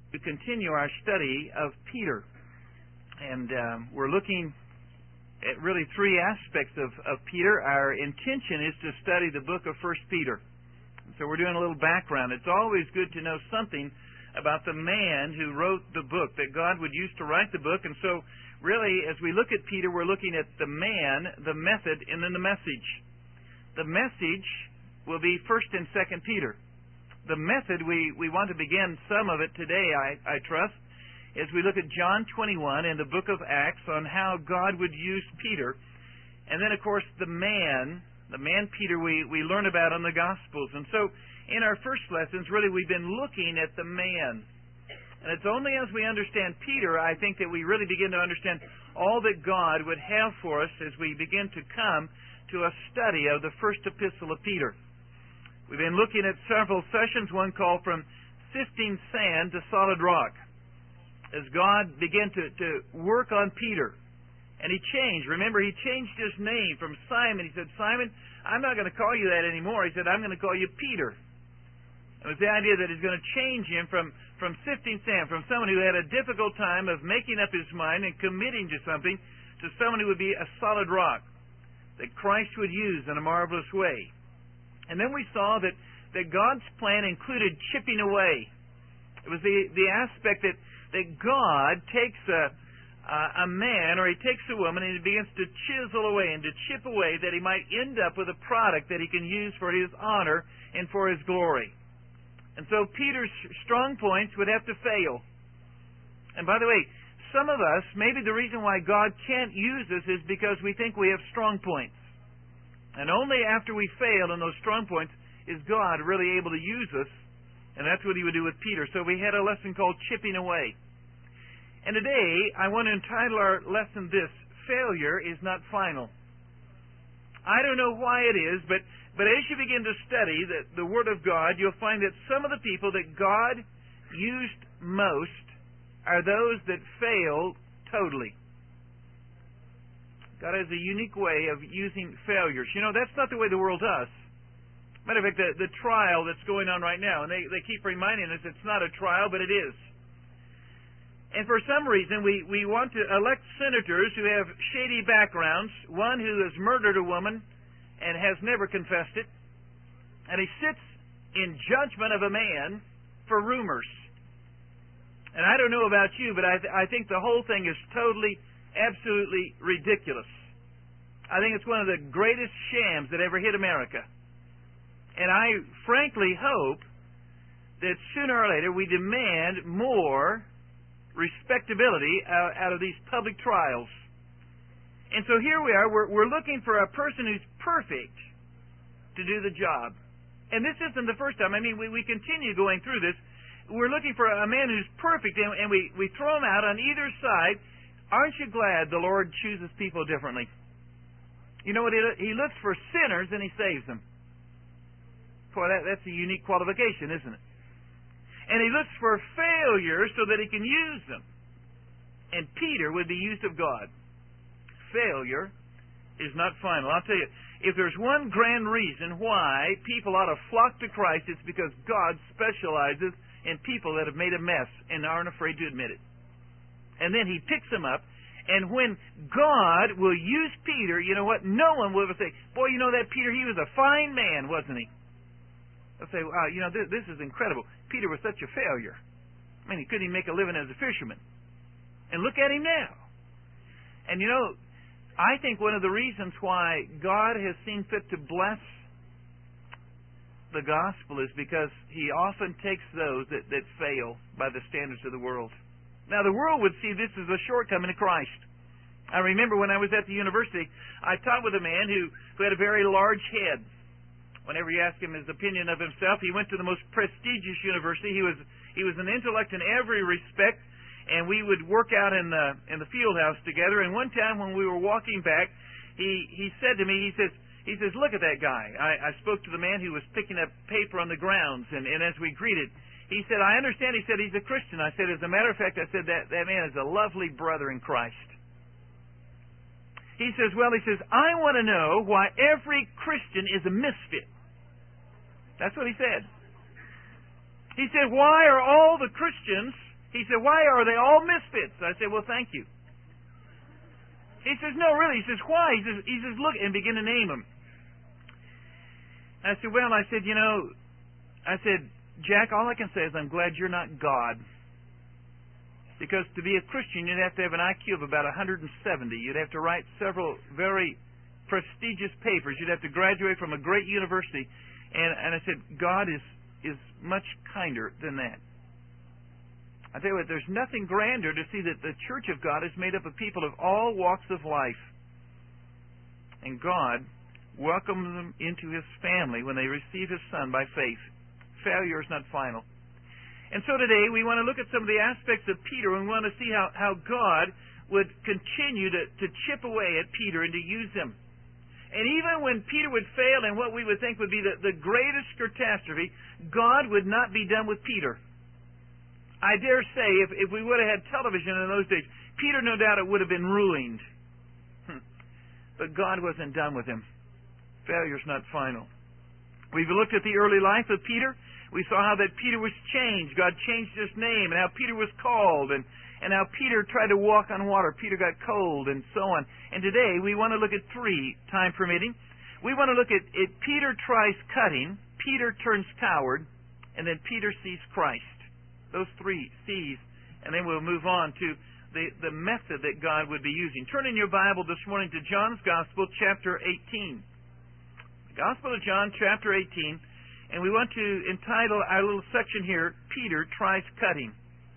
to continue our study of Peter. And we're looking at really three aspects of Peter. Our intention is to study the book of 1 Peter. So we're doing a little background. It's always good to know something about the man who wrote the book, that God would use to write the book. And so really, as we look at Peter, we're looking at the man, the method, and then the message. The message will be 1 and 2 Peter. The method, we want to begin some of it today, I trust, as we look at John 21 in the book of Acts on how God would use Peter. And then, of course, the man Peter we learn about in the Gospels. And so in our first lessons, really we've been looking at the man. And it's only as we understand Peter, I think, that we really begin to understand all that God would have for us as we begin to come to a study of the first epistle of Peter. We've been looking at several sessions, one called From Sifting Sand to Solid Rock, as God began to work on Peter. And he changed. Remember, he changed his name from Simon. He said, Simon, I'm not going to call you that anymore. He said, I'm going to call you Peter. It was the idea that he's going to change him from sifting sand, from someone who had a difficult time of making up his mind and committing to something, to someone who would be a solid rock that Christ would use in a marvelous way. And then we saw that God's plan included chipping away. It was the aspect that God takes a man, or he takes a woman, and he begins to chisel away and to chip away, that he might end up with a product that he can use for his honor and for his glory. And so Peter's strong points would have to fail. And by the way, some of us, maybe the reason why God can't use us is because we think we have strong points. And only after we fail in those strong points is God really able to use us. And that's what he would do with Peter. So we had a lesson called Chipping Away. And today, I want to entitle our lesson this: Failure is not final. I don't know why it is, but as you begin to study the Word of God, you'll find that some of the people that God used most are those that fail totally. God has a unique way of using failures. You know, that's not the way the world does. Matter of fact, the trial that's going on right now, and they keep reminding us it's not a trial, but it is. And for some reason, we want to elect senators who have shady backgrounds, one who has murdered a woman and has never confessed it, and he sits in judgment of a man for rumors. And I don't know about you, but I think the whole thing is totally, absolutely ridiculous. I think it's one of the greatest shams that ever hit America. And I frankly hope that sooner or later we demand more respectability out of these public trials. And so here we are, we're looking for a person who's perfect to do the job. And this isn't the first time. I mean, we continue going through this. We're looking for a man who's perfect, and we throw him out on either side. Aren't you glad the Lord chooses people differently? You know what? He looks for sinners and he saves them. Boy, that's a unique qualification, isn't it? And he looks for failures so that he can use them. And Peter would be used of God. Failure is not final. I'll tell you, if there's one grand reason why people ought to flock to Christ, it's because God specializes in people that have made a mess and aren't afraid to admit it. And then he picks them up, and when God will use Peter, you know what? No one will ever say, boy, you know that Peter, he was a fine man, wasn't he? They'll say, wow, you know, this is incredible. Peter was such a failure. I mean, he couldn't even make a living as a fisherman. And look at him now. And you know, I think one of the reasons why God has seen fit to bless the gospel is because he often takes those that fail by the standards of the world. Now, the world would see this as a shortcoming of Christ. I remember when I was at the university, I taught with a man who had a very large head. Whenever you ask him his opinion of himself, he went to the most prestigious university. He was an intellect in every respect, and we would work out in the field house together. And one time when we were walking back, he said to me, he says, look at that guy. I spoke to the man who was picking up paper on the grounds, and as we greeted, he said, I understand. He said, he's a Christian. I said, as a matter of fact, I said, that man is a lovely brother in Christ. He says, I want to know why every Christian is a misfit. That's what he said. He said, why are all the Christians He said, why are they all misfits? I said, well, thank you. He says, no, really. He says, why? He says, look, and begin to name them. I said, well, I said, Jack, all I can say is I'm glad you're not God. Because to be a Christian, you'd have to have an IQ of about 170. You'd have to write several very prestigious papers. You'd have to graduate from a great university. And I said, God is much kinder than that. I tell you what, there's nothing grander to see that the Church of God is made up of people of all walks of life. And God welcomes them into His family when they receive His Son by faith. Failure is not final. And so today we want to look at some of the aspects of Peter, and we want to see how God would continue to chip away at Peter and to use him. And even when Peter would fail in what we would think would be the greatest catastrophe, God would not be done with Peter. I dare say, if we would have had television in those days, Peter, no doubt, it would have been ruined. But God wasn't done with him. Failure's not final. We've looked at the early life of Peter. We saw how that Peter was changed. God changed his name, and how Peter was called, and how Peter tried to walk on water. Peter got cold, and so on. And today we want to look at three, time permitting. We want to look at Peter tries cutting, Peter turns coward, and then Peter sees Christ. Those three C's, and then we'll move on to the method that God would be using. Turn in your Bible this morning to John's Gospel, chapter 18. The Gospel of John, chapter 18, and we want to entitle our little section here, Peter Tries Cutting.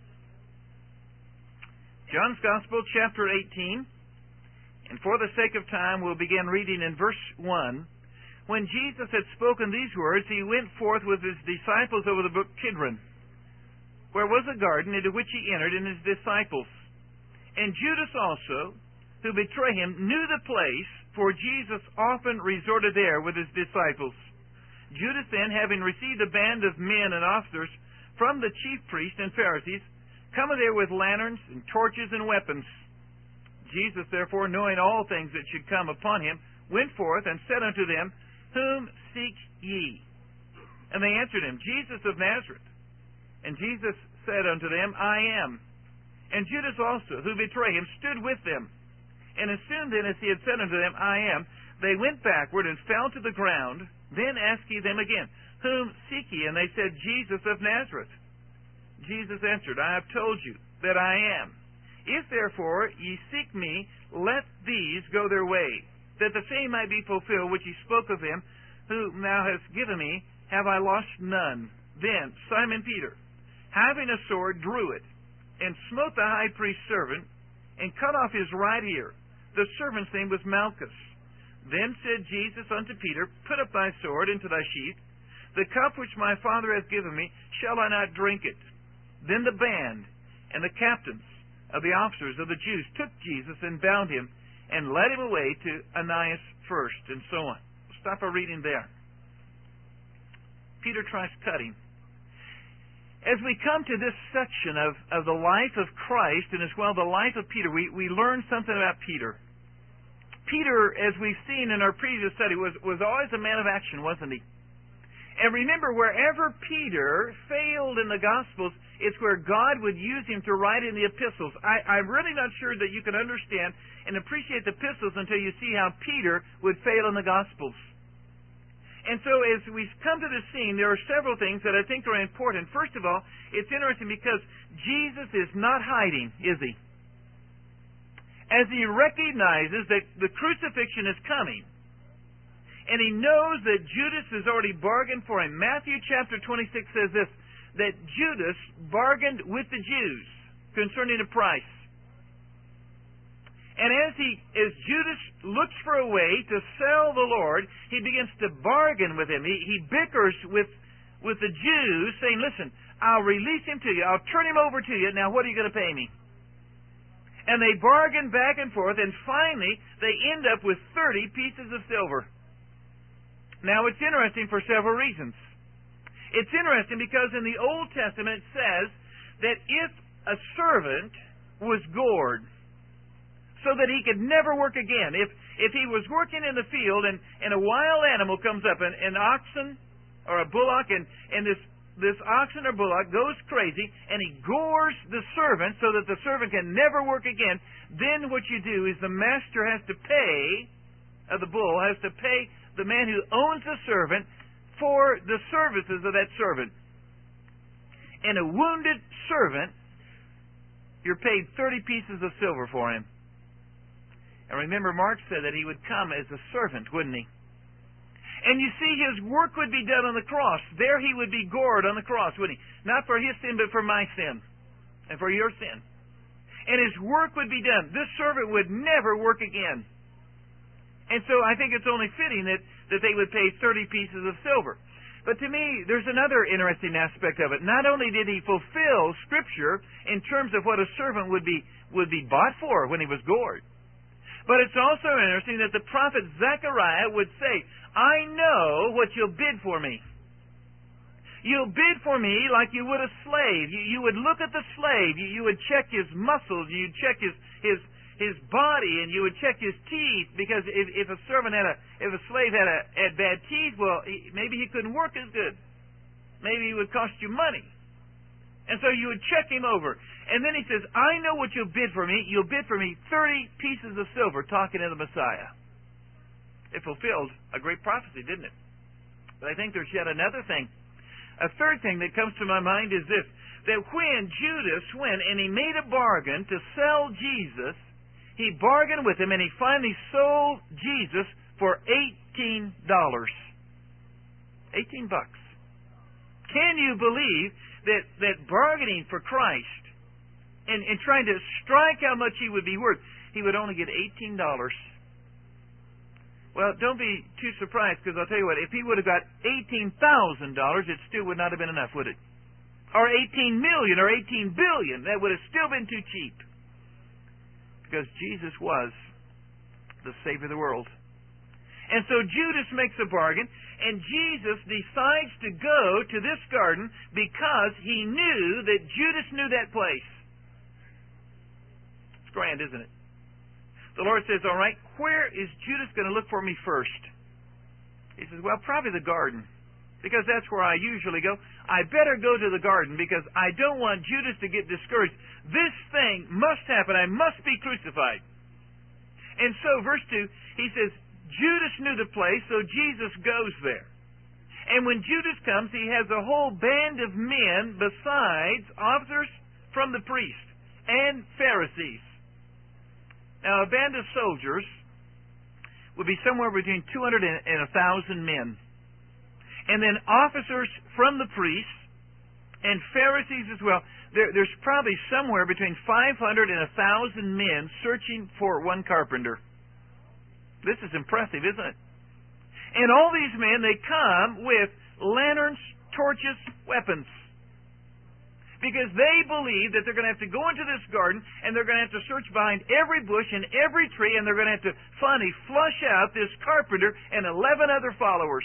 John's Gospel, chapter 18, and for the sake of time, we'll begin reading in verse 1. When Jesus had spoken these words, he went forth with his disciples over the brook Kidron, where was a garden into which he entered and his disciples. And Judas also, who betrayed him, knew the place, for Jesus often resorted there with his disciples. Judas then, having received a band of men and officers from the chief priests and Pharisees, cometh there with lanterns and torches and weapons. Jesus, therefore, knowing all things that should come upon him, went forth and said unto them, Whom seek ye? And they answered him, Jesus of Nazareth. And Jesus said unto them, I am. And Judas also, who betrayed him, stood with them. And as soon then as he had said unto them, I am, they went backward and fell to the ground. Then asked he them again, Whom seek ye? And they said, Jesus of Nazareth. Jesus answered, I have told you that I am. If therefore ye seek me, let these go their way, that the saying might be fulfilled which he spoke of him, whom thou hast given me, have I lost none. Then Simon Peter, having a sword, drew it, and smote the high priest's servant, and cut off his right ear. The servant's name was Malchus. Then said Jesus unto Peter, Put up thy sword into thy sheath. The cup which my Father hath given me, shall I not drink it? Then the band and the captains of the officers of the Jews took Jesus and bound him, and led him away to Ananias first, and so on. Stop our reading there. Peter tries cutting. As we come to this section of the life of Christ, and as well the life of Peter, we learn something about Peter. Peter, as we've seen in our previous study, was always a man of action, wasn't he? And remember, wherever Peter failed in the Gospels, it's where God would use him to write in the epistles. I'm really not sure that you can understand and appreciate the epistles until you see how Peter would fail in the Gospels. And so as we come to this scene, there are several things that I think are important. First of all, it's interesting because Jesus is not hiding, is he? As he recognizes that the crucifixion is coming, and he knows that Judas has already bargained for him. Matthew chapter 26 says this, that Judas bargained with the Jews concerning a price. And as Judas looks for a way to sell the Lord, he begins to bargain with him. He bickers with the Jews, saying, listen, I'll release him to you. I'll turn him over to you. Now, what are you going to pay me? And they bargain back and forth, and finally, they end up with 30 pieces of silver. Now, it's interesting for several reasons. It's interesting because in the Old Testament it says that if a servant was gored, so that he could never work again. If he was working in the field and a wild animal comes up, an oxen or a bullock, and this this oxen or bullock goes crazy and he gores the servant so that the servant can never work again, then what you do is the master has to pay, the bull has to pay the man who owns the servant for the services of that servant. And a wounded servant, you're paid 30 pieces of silver for him. And remember, Mark said that he would come as a servant, wouldn't he? And you see, his work would be done on the cross. There he would be gored on the cross, wouldn't he? Not for his sin, but for my sin and for your sin. And his work would be done. This servant would never work again. And so I think it's only fitting that they would pay 30 pieces of silver. But to me, there's another interesting aspect of it. Not only did he fulfill Scripture in terms of what a servant would be bought for when he was gored, but it's also interesting that the prophet Zechariah would say, I know what you'll bid for me. You'll bid for me like you would a slave. You would look at the slave. You would check his muscles. You'd check his body, and you would check his teeth, because if a slave had bad teeth, well, maybe he couldn't work as good. Maybe he would cost you money. And so you would check him over. And then he says, I know what you'll bid for me. You'll bid for me 30 pieces of silver, talking to the Messiah. It fulfilled a great prophecy, didn't it? But I think there's yet another thing. A third thing that comes to my mind is this, that when Judas went and he made a bargain to sell Jesus, he bargained with him and he finally sold Jesus for $18. $18. Can you believe that bargaining for Christ and trying to strike how much he would be worth, he would only get $18? Well, don't be too surprised, because I'll tell you what, if he would have got $18,000, it still would not have been enough, would it? Or $18 million or $18 billion, that would have still been too cheap. Because Jesus was the Savior of the world. And so Judas makes a bargain, and Jesus decides to go to this garden because he knew that Judas knew that place. It's grand, isn't it? The Lord says, all right, where is Judas going to look for me first? He says, well, probably the garden, because that's where I usually go. I better go to the garden because I don't want Judas to get discouraged. This thing must happen. I must be crucified. And so, verse 2, he says, Judas knew the place, so Jesus goes there. And when Judas comes, he has a whole band of men besides officers from the priest and Pharisees. Now, a band of soldiers would be somewhere between 200 and 1,000 men. And then officers from the priests and Pharisees as well. There's probably somewhere between 500 and 1,000 men searching for one carpenter. This is impressive, isn't it? And all these men, they come with lanterns, torches, weapons. Because they believe that they're going to have to go into this garden and they're going to have to search behind every bush and every tree, and they're going to have to finally flush out this carpenter and 11 other followers.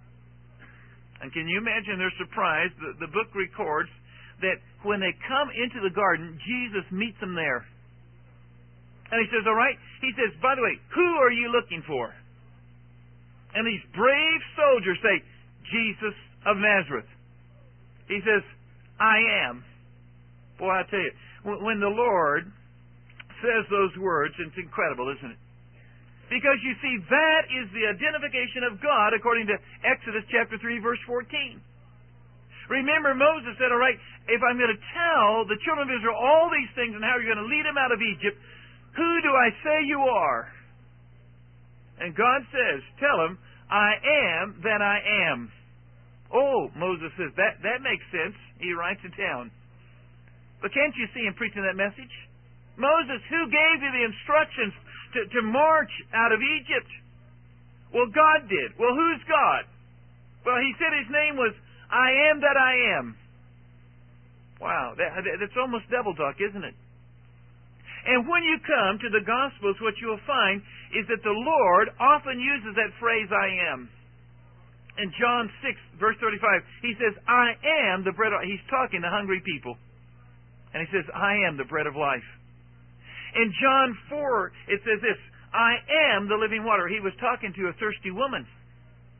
And can you imagine their surprise? The book records that when they come into the garden, Jesus meets them there. And he says, all right, he says, by the way, who are you looking for? And these brave soldiers say, Jesus of Nazareth. He says, I am. Boy, I tell you, when the Lord says those words, it's incredible, isn't it? Because you see, that is the identification of God according to Exodus chapter 3, verse 14. Remember, Moses said, all right, if I'm going to tell the children of Israel all these things and how you're going to lead them out of Egypt, who do I say you are? And God says, tell them, I am that I am. Oh, Moses says, that makes sense. He writes it down. But can't you see him preaching that message? Moses, who gave you the instructions to march out of Egypt? Well, God did. Well, who's God? Well, he said his name was I am that I am. Wow, that's almost double talk, isn't it? And when you come to the Gospels, what you'll find is that the Lord often uses that phrase, I am. In John 6, verse 35, he says, I am the bread of... He's talking to hungry people. And he says, I am the bread of life. In John 4, it says this, I am the living water. He was talking to a thirsty woman.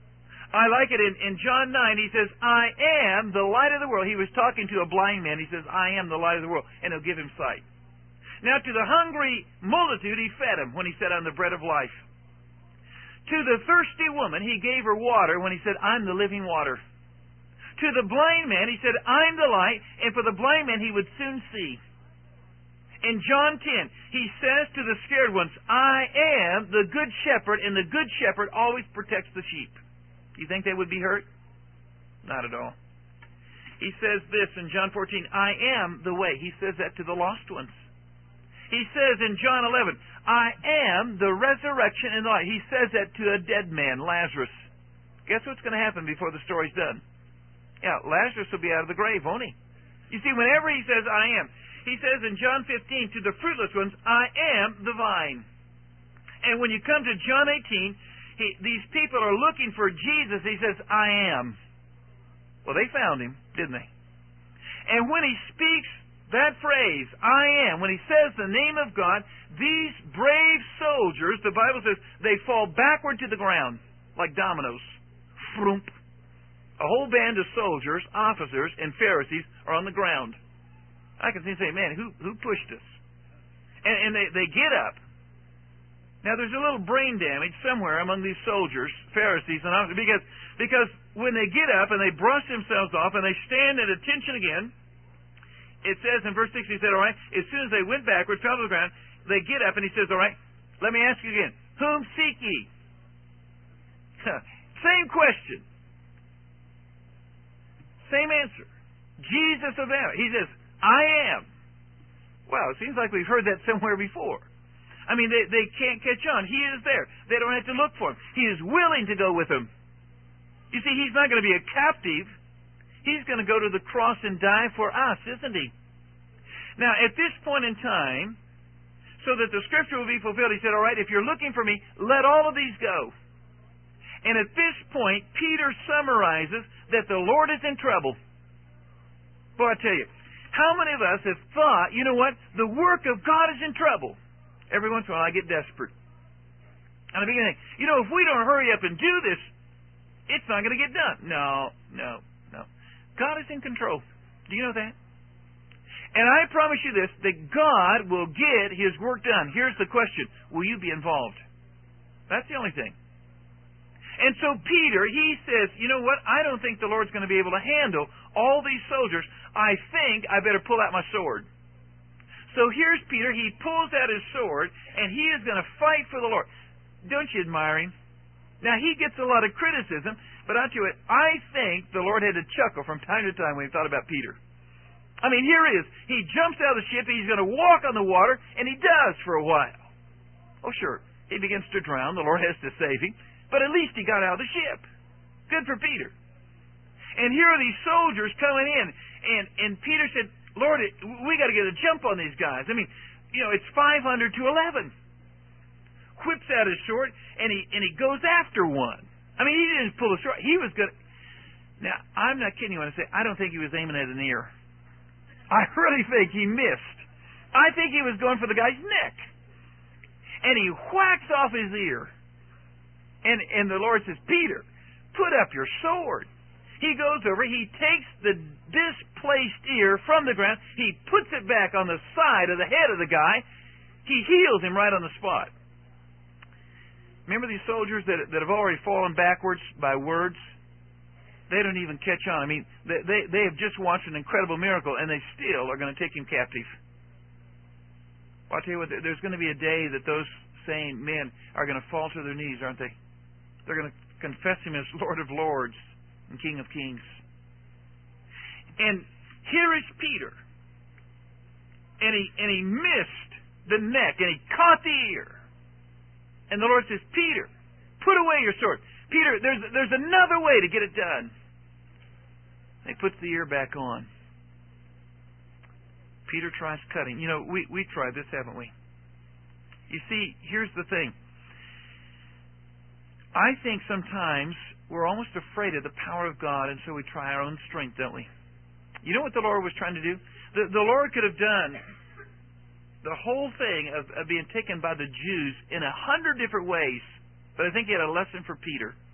I like it in John 9. He says, I am the light of the world. He was talking to a blind man. He says, I am the light of the world. And he'll give him sight. Now, to the hungry multitude, he fed them when he said, I'm the bread of life. To the thirsty woman, he gave her water when he said, I'm the living water. To the blind man, he said, I'm the light. And for the blind man, he would soon see. In John 10, he says to the scared ones, I am the good shepherd, and the good shepherd always protects the sheep. You think they would be hurt? Not at all. He says this in John 14, I am the way. He says that to the lost ones. He says in John 11, I am the resurrection and the life. He says that to a dead man, Lazarus. Guess what's going to happen before the story's done? Yeah, Lazarus will be out of the grave, won't he? You see, whenever he says, I am, he says in John 15, to the fruitless ones, I am the vine. And when you come to John 18, these people are looking for Jesus. He says, I am. Well, they found him, didn't they? And when he speaks that phrase, I am, when he says the name of God, these brave soldiers, the Bible says, they fall backward to the ground like dominoes. Vroomp. A whole band of soldiers, officers, and Pharisees are on the ground. I can see and say, man, who pushed us? And they get up. Now, there's a little brain damage somewhere among these soldiers, Pharisees, and officers, because when they get up and they brush themselves off and they stand at attention again, it says in verse 6, he said, all right, as soon as they went backward, fell to the ground, they get up and he says, all right, let me ask you again, whom seek ye? Same question. Same answer. Jesus of Nazareth. He says, I am. Well, it seems like we've heard that somewhere before. I mean, they can't catch on. He is there. They don't have to look for him. He is willing to go with them. You see, he's not going to be a captive. He's going to go to the cross and die for us, isn't he? Now, at this point in time, so that the Scripture will be fulfilled, he said, all right, if you're looking for me, let all of these go. And at this point, Peter summarizes that the Lord is in trouble. Boy, I tell you, how many of us have thought, you know what, the work of God is in trouble? Every once in a while I get desperate. And I begin to think, you know, if we don't hurry up and do this, it's not going to get done. No. God is in control. Do you know that? And I promise you this, that God will get His work done. Here's the question. Will you be involved? That's the only thing. And so Peter, he says, you know what? I don't think the Lord's going to be able to handle all these soldiers. I think I better pull out my sword. So here's Peter. He pulls out his sword, and he is going to fight for the Lord. Don't you admire him? Now, he gets a lot of criticism, but I'll tell you what, I think the Lord had to chuckle from time to time when he thought about Peter. I mean, here he is. He jumps out of the ship, he's going to walk on the water, and he does for a while. Oh, sure, he begins to drown. The Lord has to save him, but at least he got out of the ship. Good for Peter. And here are these soldiers coming in, and Peter said, Lord, we got to get a jump on these guys. I mean, you know, it's 500 to 11. Whips out his sword, and he goes after one. I mean, he didn't pull the sword. He was good. Now, I'm not kidding you when I say I don't think he was aiming at an ear. I really think he missed. I think he was going for the guy's neck. And he whacks off his ear. And the Lord says, Peter, put up your sword. He goes over, he takes the displaced ear from the ground, he puts it back on the side of the head of the guy, he heals him right on the spot. Remember these soldiers that have already fallen backwards by words? They don't even catch on. I mean, they have just watched an incredible miracle, and they still are going to take him captive. Well, I'll tell you what, there's going to be a day that those same men are going to fall to their knees, aren't they? They're going to confess him as Lord of Lords and King of Kings. And here is Peter. And he missed the neck, and he caught the ear. And the Lord says, Peter, put away your sword. Peter, there's another way to get it done. And he puts the ear back on. Peter tries cutting. You know, we tried this, haven't we? You see, here's the thing. I think sometimes we're almost afraid of the power of God, and so we try our own strength, don't we? You know what the Lord was trying to do? The Lord could have done the whole thing of being taken by the Jews in 100 different ways, but I think He had a lesson for Peter.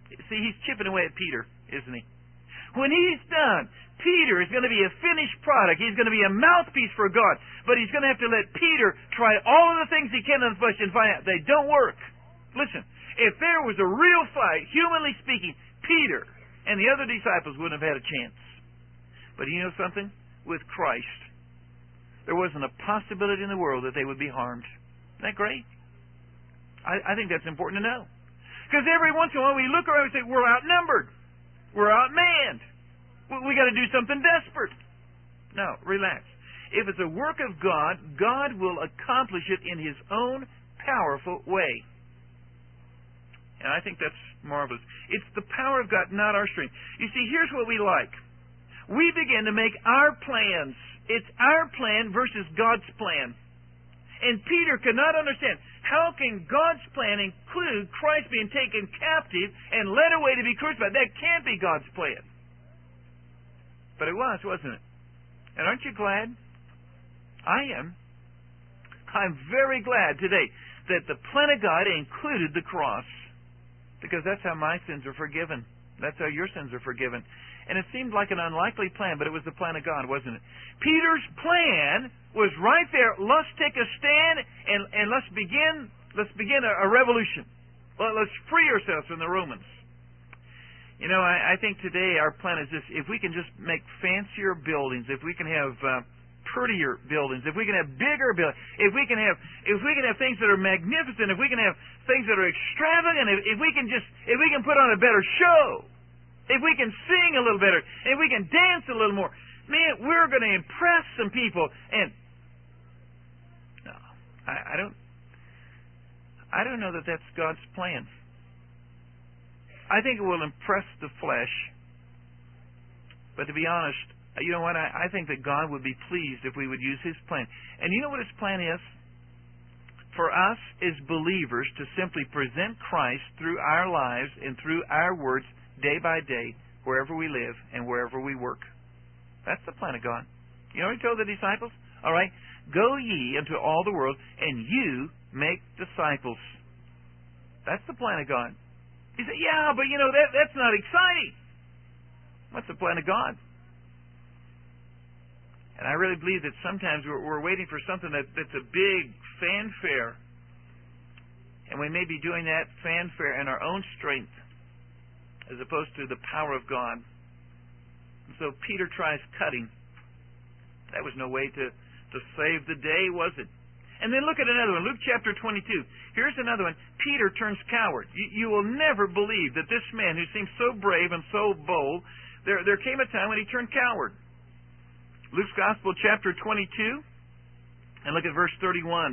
See, he's chipping away at Peter, isn't he? When he's done, Peter is going to be a finished product. He's going to be a mouthpiece for God. But he's going to have to let Peter try all of the things he can in the flesh and find out they don't work. Listen, if there was a real fight, humanly speaking, Peter and the other disciples wouldn't have had a chance. But you know something? With Christ, there wasn't a possibility in the world that they would be harmed. Isn't that great? I think that's important to know. Because every once in a while we look around and say, we're outnumbered. We're outmanned. We got to do something desperate. No, relax. If it's a work of God, God will accomplish it in His own powerful way. And I think that's marvelous. It's the power of God, not our strength. You see, here's what we like. We begin to make our plans. It's our plan versus God's plan. And Peter could not understand, how can God's plan include Christ being taken captive and led away to be crucified? That can't be God's plan. But it was, wasn't it? And aren't you glad? I am. I'm very glad today that the plan of God included the cross. Because that's how my sins are forgiven. That's how your sins are forgiven. And it seemed like an unlikely plan, but it was the plan of God, wasn't it? Peter's plan was right there. Let's take a stand and let's begin a revolution. Let's free ourselves from the Romans. You know, I think today our plan is this: if we can just make fancier buildings, if we can have prettier buildings, if we can have bigger buildings, if we can have things that are magnificent, if we can have things that are extravagant, if we can put on a better show, if we can sing a little better, if we can dance a little more, man, we're going to impress some people. And no, I don't know that that's God's plan. I think it will impress the flesh. But to be honest, you know what? I think that God would be pleased if we would use His plan. And you know what His plan is? For us as believers to simply present Christ through our lives and through our words day by day, wherever we live and wherever we work. That's the plan of God. You know what He told the disciples? All right, go ye into all the world, and you make disciples. That's the plan of God. He said, yeah, but you know, that's not exciting. What's the plan of God? And I really believe that sometimes we're waiting for something that's a big fanfare. And we may be doing that fanfare in our own strength as opposed to the power of God. And so Peter tries cutting. That was no way to save the day, was it? And then look at another one, Luke chapter 22. Here's another one. Peter turns coward. You will never believe that this man who seems so brave and so bold, there came a time when he turned coward. Luke's Gospel chapter 22, and look at verse 31.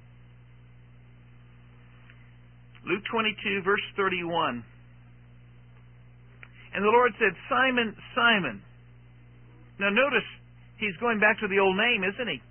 Luke 22, verse 31. And the Lord said, Simon, Simon. Now notice, he's going back to the old name, isn't he?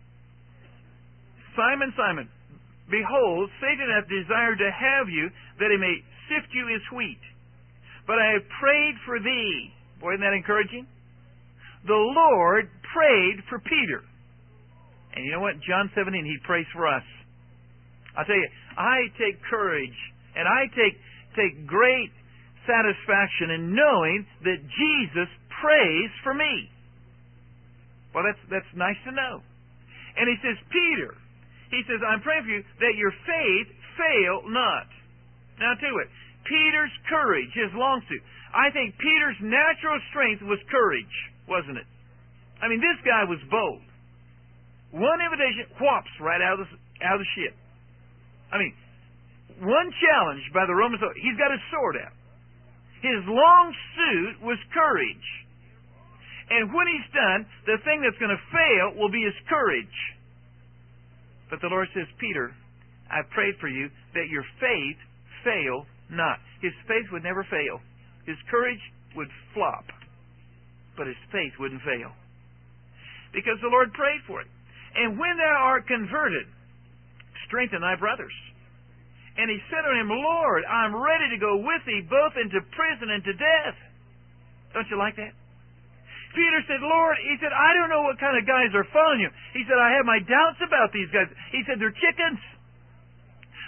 Simon, Simon, behold, Satan hath desired to have you, that he may sift you as wheat. But I have prayed for thee. Boy, isn't that encouraging? The Lord prayed for Peter. And you know what? John 17, He prays for us. I'll tell you, I take courage, and I take great satisfaction in knowing that Jesus prays for me. Well, that's nice to know. And He says, Peter, He says, I'm praying for you that your faith fail not. Now to it. Peter's courage, his long suit. I think Peter's natural strength was courage, wasn't it? I mean, this guy was bold. One invitation, whops, right out of the ship. I mean, one challenge by the Romans, he's got his sword out. His long suit was courage. And when he's done, the thing that's going to fail will be his courage. But the Lord says, Peter, I prayed for you that your faith fail not. His faith would never fail. His courage would flop, but his faith wouldn't fail. Because the Lord prayed for it. And when thou art converted, strengthen thy brothers. And he said unto him, Lord, I'm ready to go with thee both into prison and to death. Don't you like that? Peter said, Lord, he said, I don't know what kind of guys are following you. He said, I have my doubts about these guys. He said, they're chickens.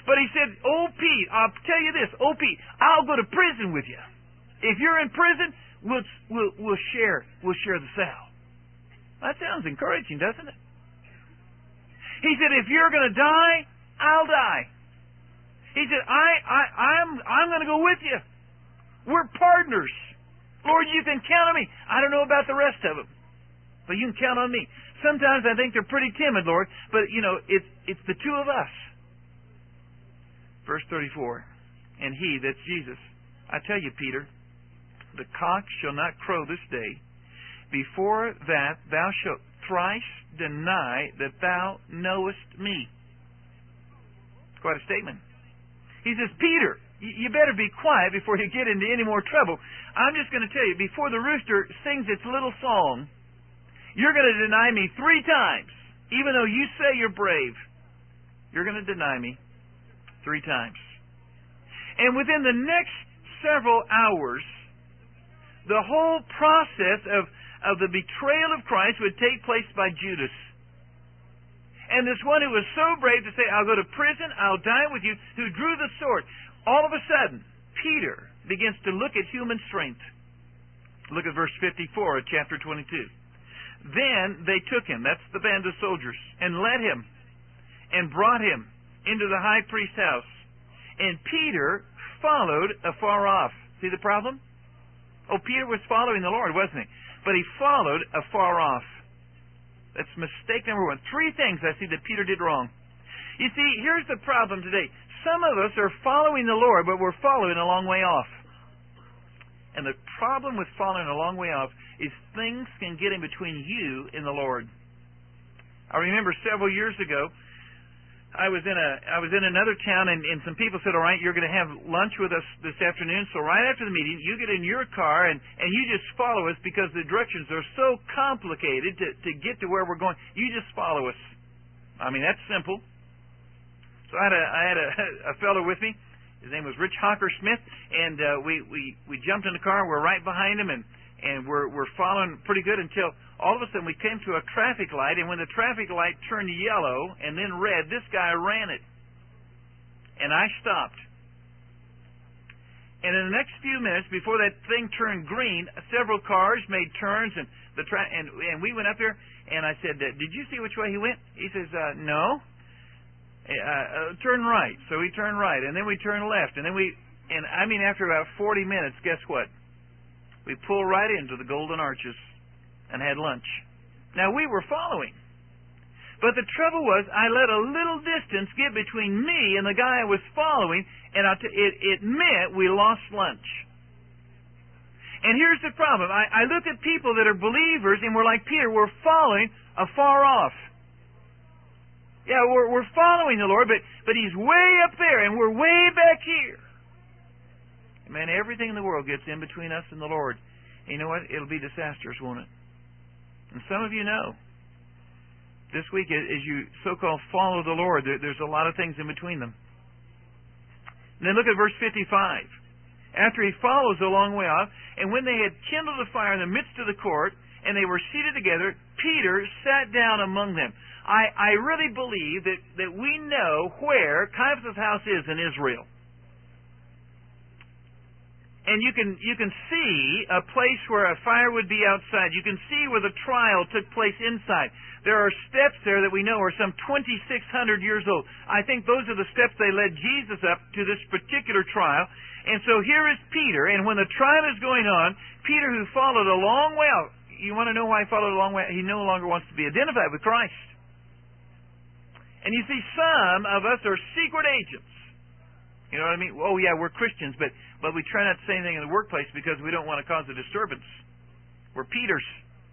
But he said, "Oh, Pete, I'll tell you this. Oh, Pete, I'll go to prison with you. If you're in prison, we'll share the cell." That sounds encouraging, doesn't it? He said, "If you're going to die, I'll die." He said, I'm going to go with you. We're partners. Lord, you can count on me. I don't know about the rest of them, but you can count on me. Sometimes I think they're pretty timid, Lord, but it's the two of us. Verse 34, and he, that's Jesus, "I tell you, Peter, the cock shall not crow this day. Before that thou shalt thrice deny that thou knowest me." Quite a statement. He says, "Peter, you better be quiet before you get into any more trouble. I'm just going to tell you, before the rooster sings its little song, you're going to deny me 3 times. Even though you say you're brave, you're going to deny me 3 times." And within the next several hours, the whole process of the betrayal of Christ would take place by Judas. And this one who was so brave to say, "I'll go to prison, I'll die with you," who drew the sword, all of a sudden, Peter begins to look at human strength. Look at verse 54 of chapter 22. "Then they took him," that's the band of soldiers, "and led him and brought him into the high priest's house. And Peter followed afar off." See the problem? Oh, Peter was following the Lord, wasn't he? But he followed afar off. That's mistake number 1. 3 things I see that Peter did wrong. You see, here's the problem today. Some of us are following the Lord, but we're following a long way off. And the problem with following a long way off is things can get in between you and the Lord. I remember several years ago, I was in another town, and some people said, "All right, you're going to have lunch with us this afternoon, so right after the meeting, you get in your car and you just follow us because the directions are so complicated to get to where we're going. You just follow us." I mean, that's simple. So I had a fellow with me. His name was Rich Hawker Smith, and we jumped in the car. We're right behind him, and we're following pretty good until all of a sudden we came to a traffic light, and when the traffic light turned yellow and then red, this guy ran it. And I stopped. And in the next few minutes, before that thing turned green, several cars made turns, and and we went up there, and I said, "Did you see which way he went?" He says, "No." "Turn right." So we turned right, and then we turned left, and then after about 40 minutes, guess what? We pulled right into the Golden Arches and had lunch. Now, we were following. But the trouble was, I let a little distance get between me and the guy I was following, and it meant we lost lunch. And here's the problem. I look at people that are believers, and we're like Peter, we're following afar off. Yeah, we're following the Lord, but He's way up there, and we're way back here. Man, everything in the world gets in between us and the Lord. And you know what? It'll be disastrous, won't it? And some of you know. This week, as you so-called follow the Lord, there's a lot of things in between them. And then look at verse 55. After he follows a long way off, and when they had kindled a fire in the midst of the court, and they were seated together, Peter sat down among them. I really believe that we know where Caiaphas' house is in Israel. And you can see a place where a fire would be outside. You can see where the trial took place inside. There are steps there that we know are some 2,600 years old. I think those are the steps they led Jesus up to this particular trial. And so here is Peter, and when the trial is going on, Peter, who followed a long way out, you want to know why he followed a long way out? He no longer wants to be identified with Christ. And you see, some of us are secret agents. You know what I mean? Oh, yeah, we're Christians, but we try not to say anything in the workplace because we don't want to cause a disturbance. We're Peters.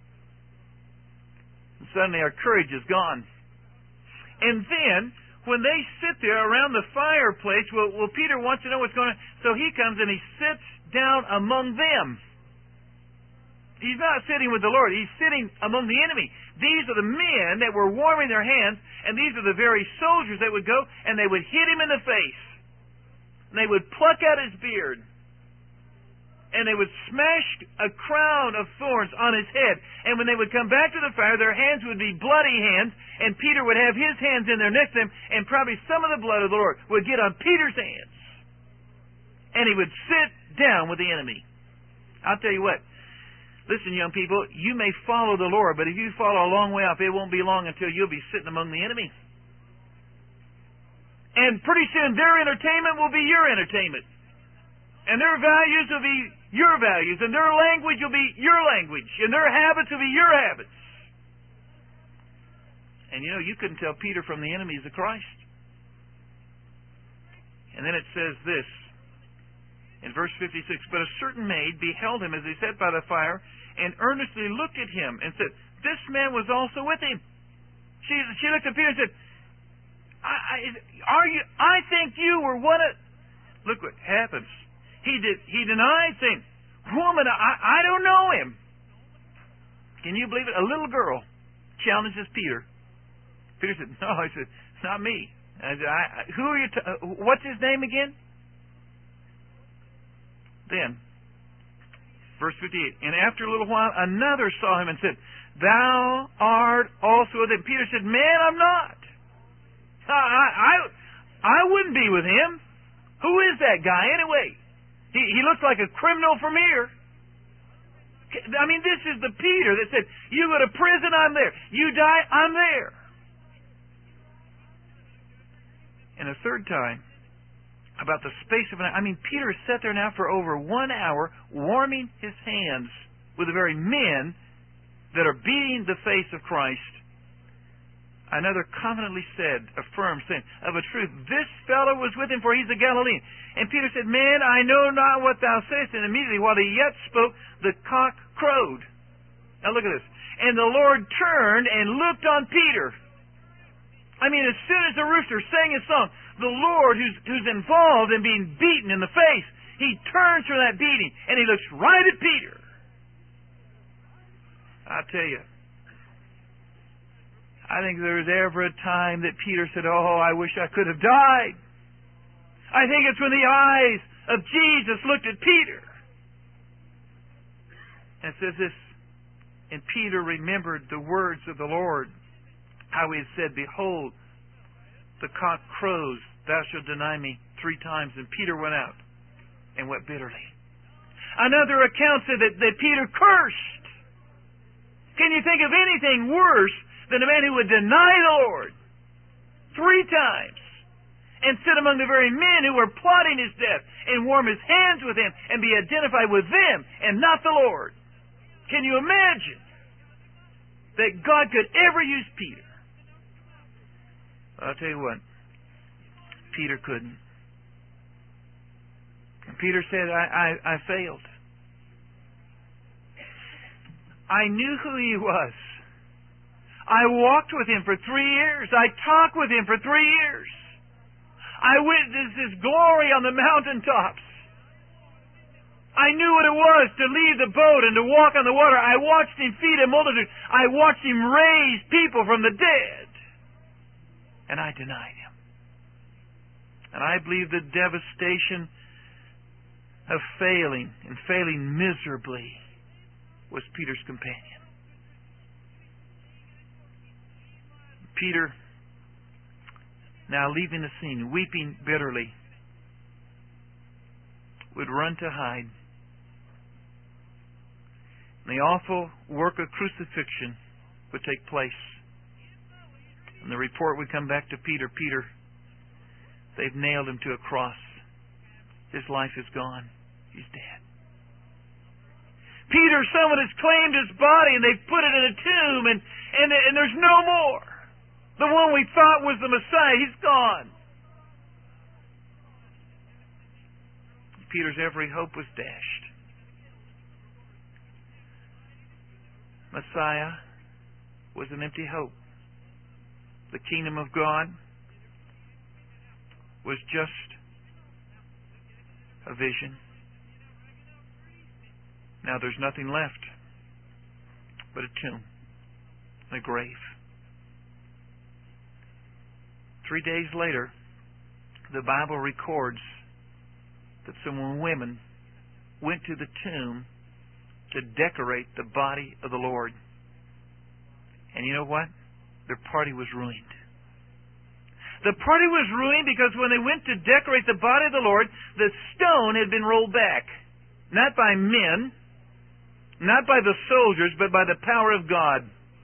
And suddenly our courage is gone. And then, when they sit there around the fireplace, well, Peter wants to know what's going on. So he comes and he sits down among them. He's not sitting with the Lord. He's sitting among the enemy. These are the men that were warming their hands, and these are the very soldiers that would go, and they would hit him in the face. And they would pluck out his beard. and they would smash a crown of thorns on his head. And when they would come back to the fire, their hands would be bloody hands, and Peter would have his hands in there next to him, and probably some of the blood of the Lord would get on Peter's hands. And he would sit down with the enemy. I'll tell you what. Listen, young people, you may follow the Lord, but if you follow a long way off, it won't be long until you'll be sitting among the enemy. And pretty soon their entertainment will be your entertainment. And their values will be your values. And their language will be your language. And their habits will be your habits. And you know, you couldn't tell Peter from the enemies of Christ. And then it says this in verse 56, but a certain maid beheld him as he sat by the fire and earnestly looked at him and said, this man was also with him. She looked at Peter and said, I think you were one of... Look what happens. He denied, saying, woman, I don't know him. Can you believe it? A little girl challenges Peter. Peter said, no, I said, it's not me. I said, who are you? What's his name again? Then, verse 58, and after a little while, another saw him and said, thou art also with him. Peter said, man, I'm not. I wouldn't be with him. Who is that guy anyway? He looks like a criminal from here. I mean, this is the Peter that said, you go to prison, I'm there. You die, I'm there. And a third time, about the space of an hour. I mean, Peter sat there now for over 1 hour warming his hands with the very men that are beating the face of Christ. Another confidently said, affirmed, saying, of a truth, this fellow was with him, for he's a Galilean. And Peter said, man, I know not what thou sayest. And immediately while he yet spoke, the cock crowed. Now look at this. And the Lord turned and looked on Peter. I mean, as soon as the rooster sang his song, the Lord, who's involved in being beaten in the face, he turns from that beating and he looks right at Peter. I tell you, I think there was ever a time that Peter said, oh, I wish I could have died. I think it's when the eyes of Jesus looked at Peter. And it says this, and Peter remembered the words of the Lord, how he had said, behold, the cock crows, thou shalt deny me 3 times. And Peter went out and wept bitterly. Another account said that Peter cursed. Can you think of anything worse than a man who would deny the Lord 3 times and sit among the very men who were plotting his death and warm his hands with him and be identified with them and not the Lord? Can you imagine that God could ever use Peter? I'll tell you what, Peter couldn't. And Peter said, I failed. I knew who he was. I walked with him for 3 years. I talked with him for 3 years. I witnessed his glory on the mountaintops. I knew what it was to leave the boat and to walk on the water. I watched him feed a multitude. I watched him raise people from the dead. And I denied him. And I believe the devastation of failing, and failing miserably, was Peter's companion. Peter, now leaving the scene, weeping bitterly, would run to hide. And the awful work of crucifixion would take place. And the report would come back to Peter, Peter, they've nailed him to a cross. His life is gone. He's dead. Peter, someone has claimed his body and they've put it in a tomb and there's no more. The one we thought was the Messiah, he's gone. Peter's every hope was dashed. Messiah was an empty hope. The kingdom of God was just a vision. Now there's nothing left but a tomb, a grave. 3 days later, the Bible records that some women went to the tomb to decorate the body of the Lord. And you know what? Their party was ruined. The party was ruined because when they went to decorate the body of the Lord, the stone had been rolled back. Not by men, not by the soldiers, but by the power of God.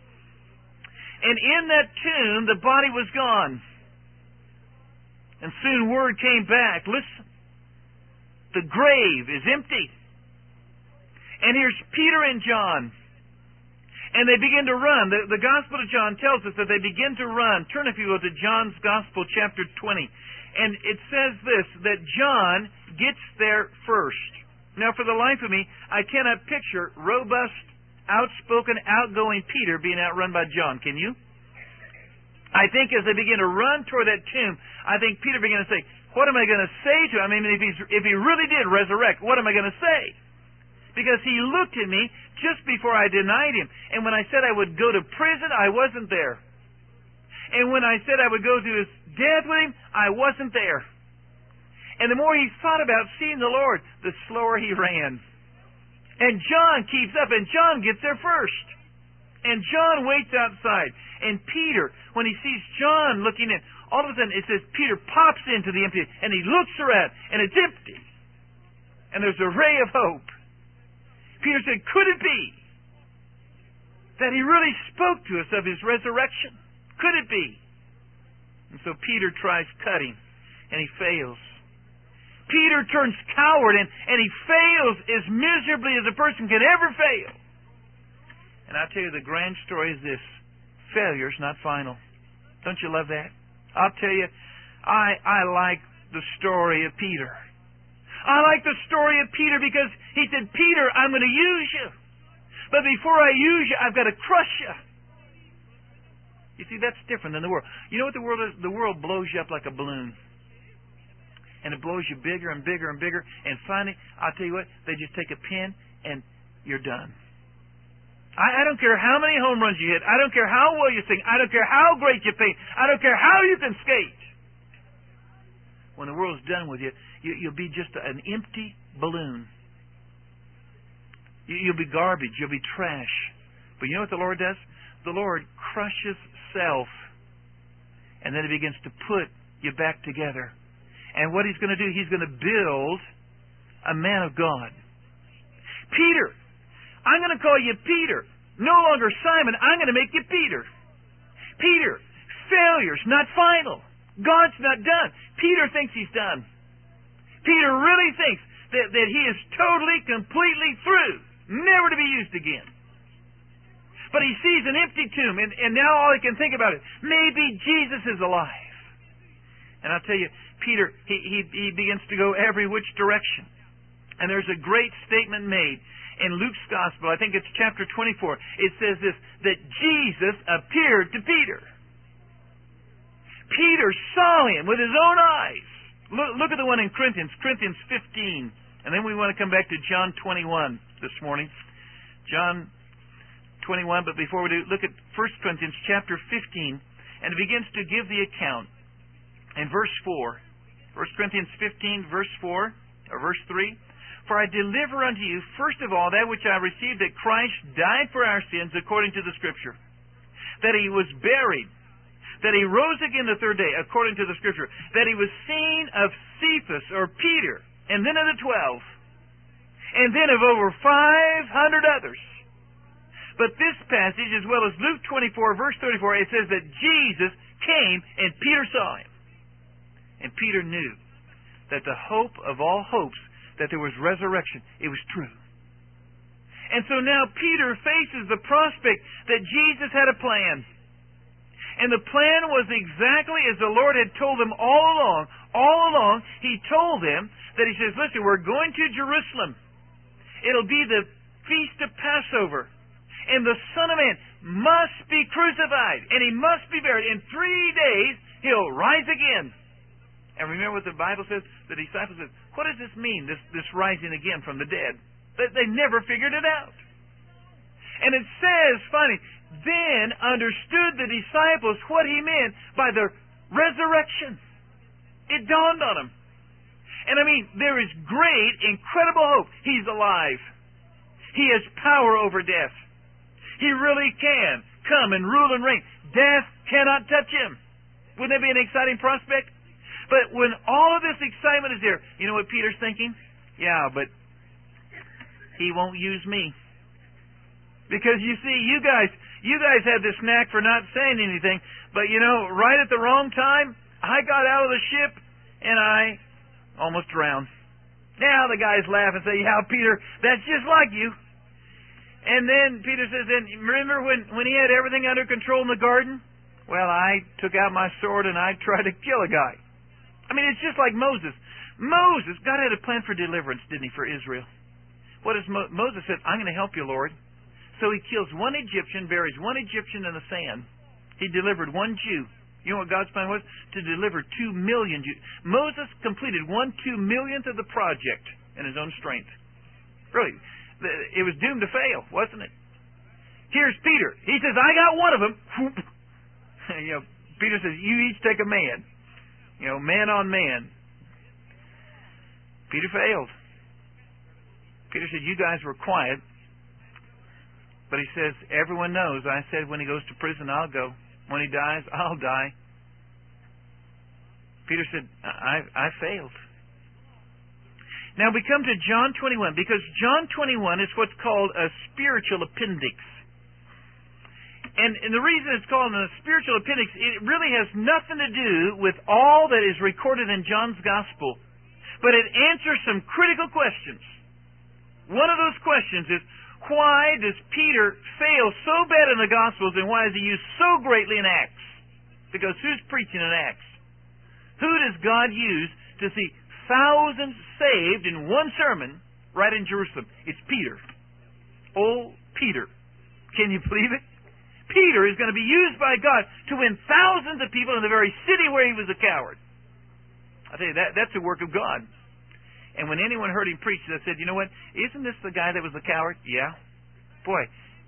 And in that tomb, the body was gone. And soon word came back, listen, the grave is empty. And here's Peter and John. And they begin to run. The Gospel of John tells us that they begin to run. Turn, if you will, to John's Gospel, chapter 20. And it says this, that John gets there first. Now, for the life of me, I cannot picture robust, outspoken, outgoing Peter being outrun by John. Can you? I think as they begin to run toward that tomb, I think Peter began to say, what am I going to say to him? I mean, if he really did resurrect, what am I going to say? Because he looked at me just before I denied him. And when I said I would go to prison, I wasn't there. And when I said I would go to his death with him, I wasn't there. And the more he thought about seeing the Lord, the slower he ran. And John keeps up, and John gets there first. And John waits outside. And Peter, when he sees John looking in, all of a sudden it says Peter pops into the empty, and he looks around, and it's empty. And there's a ray of hope. Peter said, could it be that he really spoke to us of his resurrection? Could it be? And so Peter tries cutting, and he fails. Peter turns coward, and he fails as miserably as a person can ever fail. And I'll tell you, the grand story is this. Failure's not final. Don't you love that? I'll tell you, I like the story of Peter. I like the story of Peter because he said, Peter, I'm going to use you. But before I use you, I've got to crush you. You see, that's different than the world. You know what the world is? The world blows you up like a balloon. And it blows you bigger and bigger and bigger. And finally, I'll tell you what, they just take a pin and you're done. I don't care how many home runs you hit. I don't care how well you sing. I don't care how great you paint. I don't care how you can skate. When the world's done with you, you'll be just an empty balloon. You'll be garbage. You'll be trash. But you know what the Lord does? The Lord crushes self. And then He begins to put you back together. And what He's going to do, He's going to build a man of God. Peter, I'm going to call you Peter. No longer Simon. I'm going to make you Peter. Peter, failure's not final. God's not done. Peter thinks he's done. Peter really thinks that he is totally, completely through, never to be used again. But he sees an empty tomb, and now all he can think about is, maybe Jesus is alive. And I'll tell you, Peter, he begins to go every which direction. And there's a great statement made in Luke's Gospel. I think it's chapter 24. It says this, that Jesus appeared to Peter. Peter saw Him with his own eyes. Look at the one in Corinthians 15. And then we want to come back to John 21 this morning. John 21, but before we do, look at 1 Corinthians chapter 15. And it begins to give the account in verse 4. 1 Corinthians 15, verse 4, or verse 3. For I deliver unto you, first of all, that which I received, that Christ died for our sins according to the Scripture. That He was buried. That He rose again the third day, according to the Scripture. That He was seen of Cephas, or Peter, and then of the 12. And then of over 500 others. But this passage, as well as Luke 24, verse 34, it says that Jesus came and Peter saw Him. And Peter knew that the hope of all hopes, that there was resurrection, it was true. And so now Peter faces the prospect that Jesus had a plan. And the plan was exactly as the Lord had told them all along. All along, He told them that He says, listen, we're going to Jerusalem. It'll be the Feast of Passover. And the Son of Man must be crucified. And He must be buried. In 3 days, He'll rise again. And remember what the Bible says? The disciples said, what does this mean, this rising again from the dead? They never figured it out. And it says, finally, then understood the disciples what He meant by the resurrection. It dawned on them. And I mean, there is great, incredible hope. He's alive. He has power over death. He really can come and rule and reign. Death cannot touch him. Wouldn't that be an exciting prospect? But when all of this excitement is there, you know what Peter's thinking? Yeah, but he won't use me. Because you see, you guys have this knack for not saying anything, but you know, right at the wrong time, I got out of the ship and I almost drowned. Now the guys laugh and say, yeah, Peter, that's just like you. And then Peter says, then remember when he had everything under control in the garden? Well, I took out my sword and I tried to kill a guy. I mean, it's just like Moses. God had a plan for deliverance, didn't he, for Israel? What does Moses said, I'm going to help you, Lord. So he kills one Egyptian, buries one Egyptian in the sand. He delivered one Jew. You know what God's plan was? To deliver 2 million Jews. Moses completed 1/2,000,000th of the project in his own strength. Really, it was doomed to fail, wasn't it? Here's Peter. He says, I got one of them. You know, Peter says, you each take a man. You know, man on man. Peter failed. Peter said, you guys were quiet. But he says, everyone knows. I said when he goes to prison, I'll go. When he dies, I'll die. Peter said, I failed. Now we come to John 21, because John 21 is what's called a spiritual appendix. And the reason it's called a spiritual appendix, it really has nothing to do with all that is recorded in John's Gospel. But it answers some critical questions. One of those questions is, why does Peter fail so bad in the Gospels, and why is he used so greatly in Acts? Because who's preaching in Acts? Who does God use to see thousands saved in one sermon right in Jerusalem? It's Peter. Oh, Peter. Can you believe it? Peter is going to be used by God to win thousands of people in the very city where he was a coward. I tell you, that's the work of God. And when anyone heard him preach, they said, you know what, isn't this the guy that was the coward? Yeah. Boy,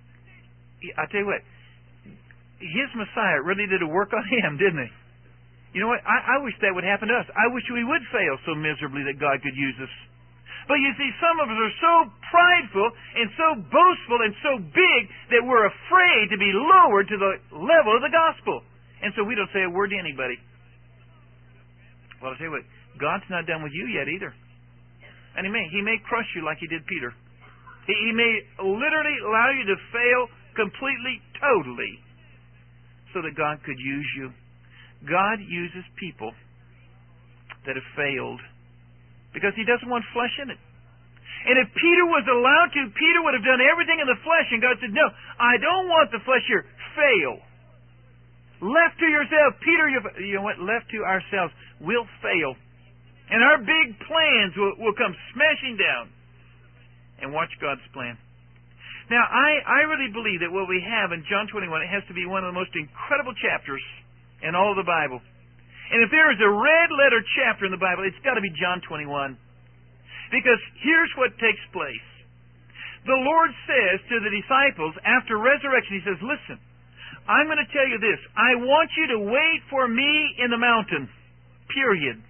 I tell you what, his Messiah really did a work on him, didn't he? You know what, I wish that would happen to us. I wish we would fail so miserably that God could use us. But you see, some of us are so prideful and so boastful and so big that we're afraid to be lowered to the level of the gospel. And so we don't say a word to anybody. Well, I'll tell you what, God's not done with you yet either. And He may crush you like He did Peter. He may literally allow you to fail completely, totally, so that God could use you. God uses people that have failed because He doesn't want flesh in it. And if Peter was allowed to, Peter would have done everything in the flesh, and God said, no, I don't want the flesh here. Fail. Left to yourself, Peter, you know what? Left to ourselves, we'll fail. And our big plans will come smashing down. And watch God's plan. Now, I really believe that what we have in John 21, it has to be one of the most incredible chapters in all of the Bible. And if there is a red letter chapter in the Bible, it's got to be John 21. Because here's what takes place. The Lord says to the disciples after resurrection, He says, listen, I'm going to tell you this. I want you to wait for me in the mountain. Period.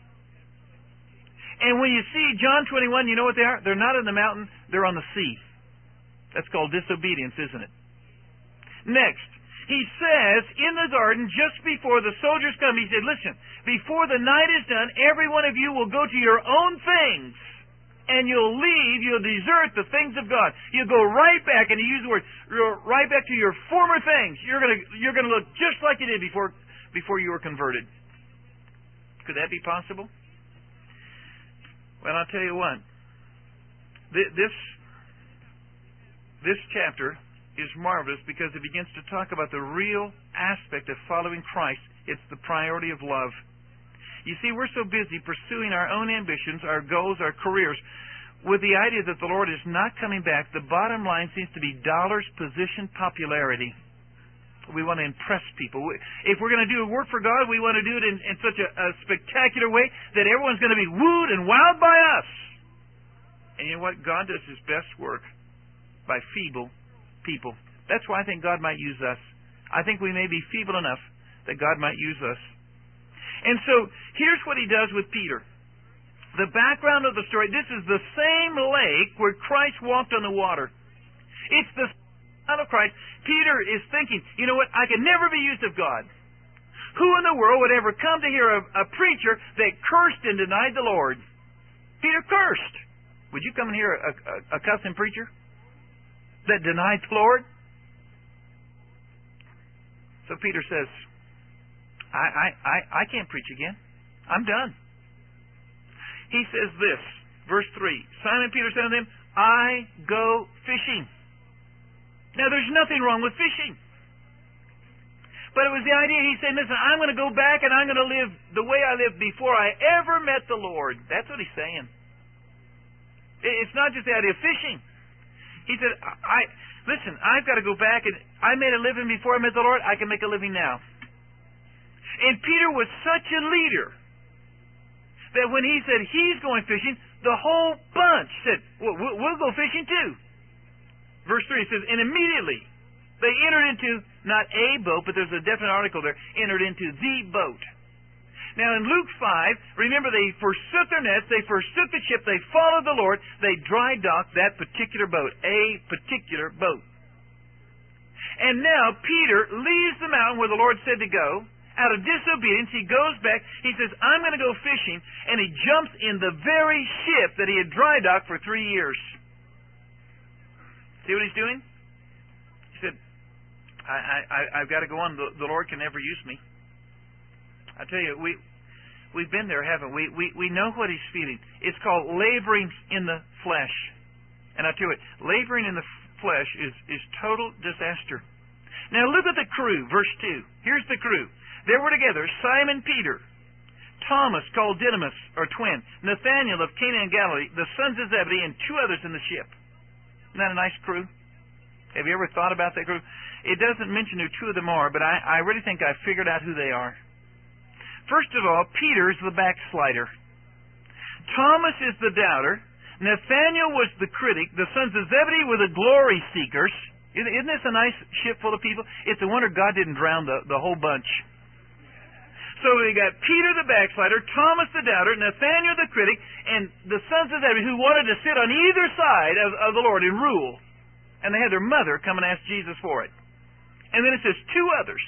And when you see John 21, you know what they are? They're not in the mountain, they're on the sea. That's called disobedience, isn't it? Next, He says in the garden, just before the soldiers come, He said, listen, before the night is done, every one of you will go to your own things. And you'll desert the things of God. You'll go right back, and He used the word, right back to your former things. You're going to look just like you did before you were converted. Could that be possible? Well, I'll tell you what. This chapter is marvelous because it begins to talk about the real aspect of following Christ. It's the priority of love. You see, we're so busy pursuing our own ambitions, our goals, our careers, with the idea that the Lord is not coming back. The bottom line seems to be dollars, position, popularity. We want to impress people. If we're going to do work for God, we want to do it in such a spectacular way that everyone's going to be wooed and wowed by us. And you know what? God does His best work by feeble people. That's why I think God might use us. I think we may be feeble enough that God might use us. And so, here's what He does with Peter. The background of the story, this is the same lake where Christ walked on the water. It's the Son of Christ. Peter is thinking, you know what, I can never be used of God. Who in the world would ever come to hear a preacher that cursed and denied the Lord? Peter cursed. Would you come and hear a cussing preacher that denied the Lord? So Peter says, I can't preach again. I'm done. He says this, verse 3, Simon Peter said to them, I go fishing. Now there's nothing wrong with fishing. But it was the idea, he said, listen, I'm going to go back and I'm going to live the way I lived before I ever met the Lord. That's what he's saying. It's not just the idea of fishing. He said, listen, I've got to go back, and I made a living before I met the Lord. I can make a living now. And Peter was such a leader that when he said he's going fishing, the whole bunch said, well, we'll go fishing too. Verse 3 says, and immediately they entered into, not a boat, but there's a definite article there, entered into the boat. Now in Luke 5, remember they forsook their nets, they forsook the ship, they followed the Lord, they dry docked that particular boat, a particular boat. And now Peter leaves the mountain where the Lord said to go. Out of disobedience, he goes back, he says, I'm going to go fishing, and he jumps in the very ship that he had dry docked for 3 years. See what he's doing? He said, I've got to go on. The Lord can never use me. I tell you, we've been there, haven't we? We know what he's feeling. It's called laboring in the flesh. And I tell you what, laboring in the flesh is total disaster. Now look at the crew, verse 2. Here's the crew. There were together Simon Peter, Thomas called Didymus, or twin, Nathanael of Cana in Galilee, the sons of Zebedee, and 2 others in the ship. Isn't that a nice crew? Have you ever thought about that crew? It doesn't mention who 2 of them are, but I really think I figured out who they are. First of all, Peter is the backslider. Thomas is the doubter. Nathanael was the critic. The sons of Zebedee were the glory seekers. Isn't this a nice ship full of people? It's a wonder God didn't drown the whole bunch. So we got Peter the backslider, Thomas the doubter, Nathanael the critic, and the sons of Zebedee who wanted to sit on either side of the Lord and rule. And they had their mother come and ask Jesus for it. And then it says 2 others.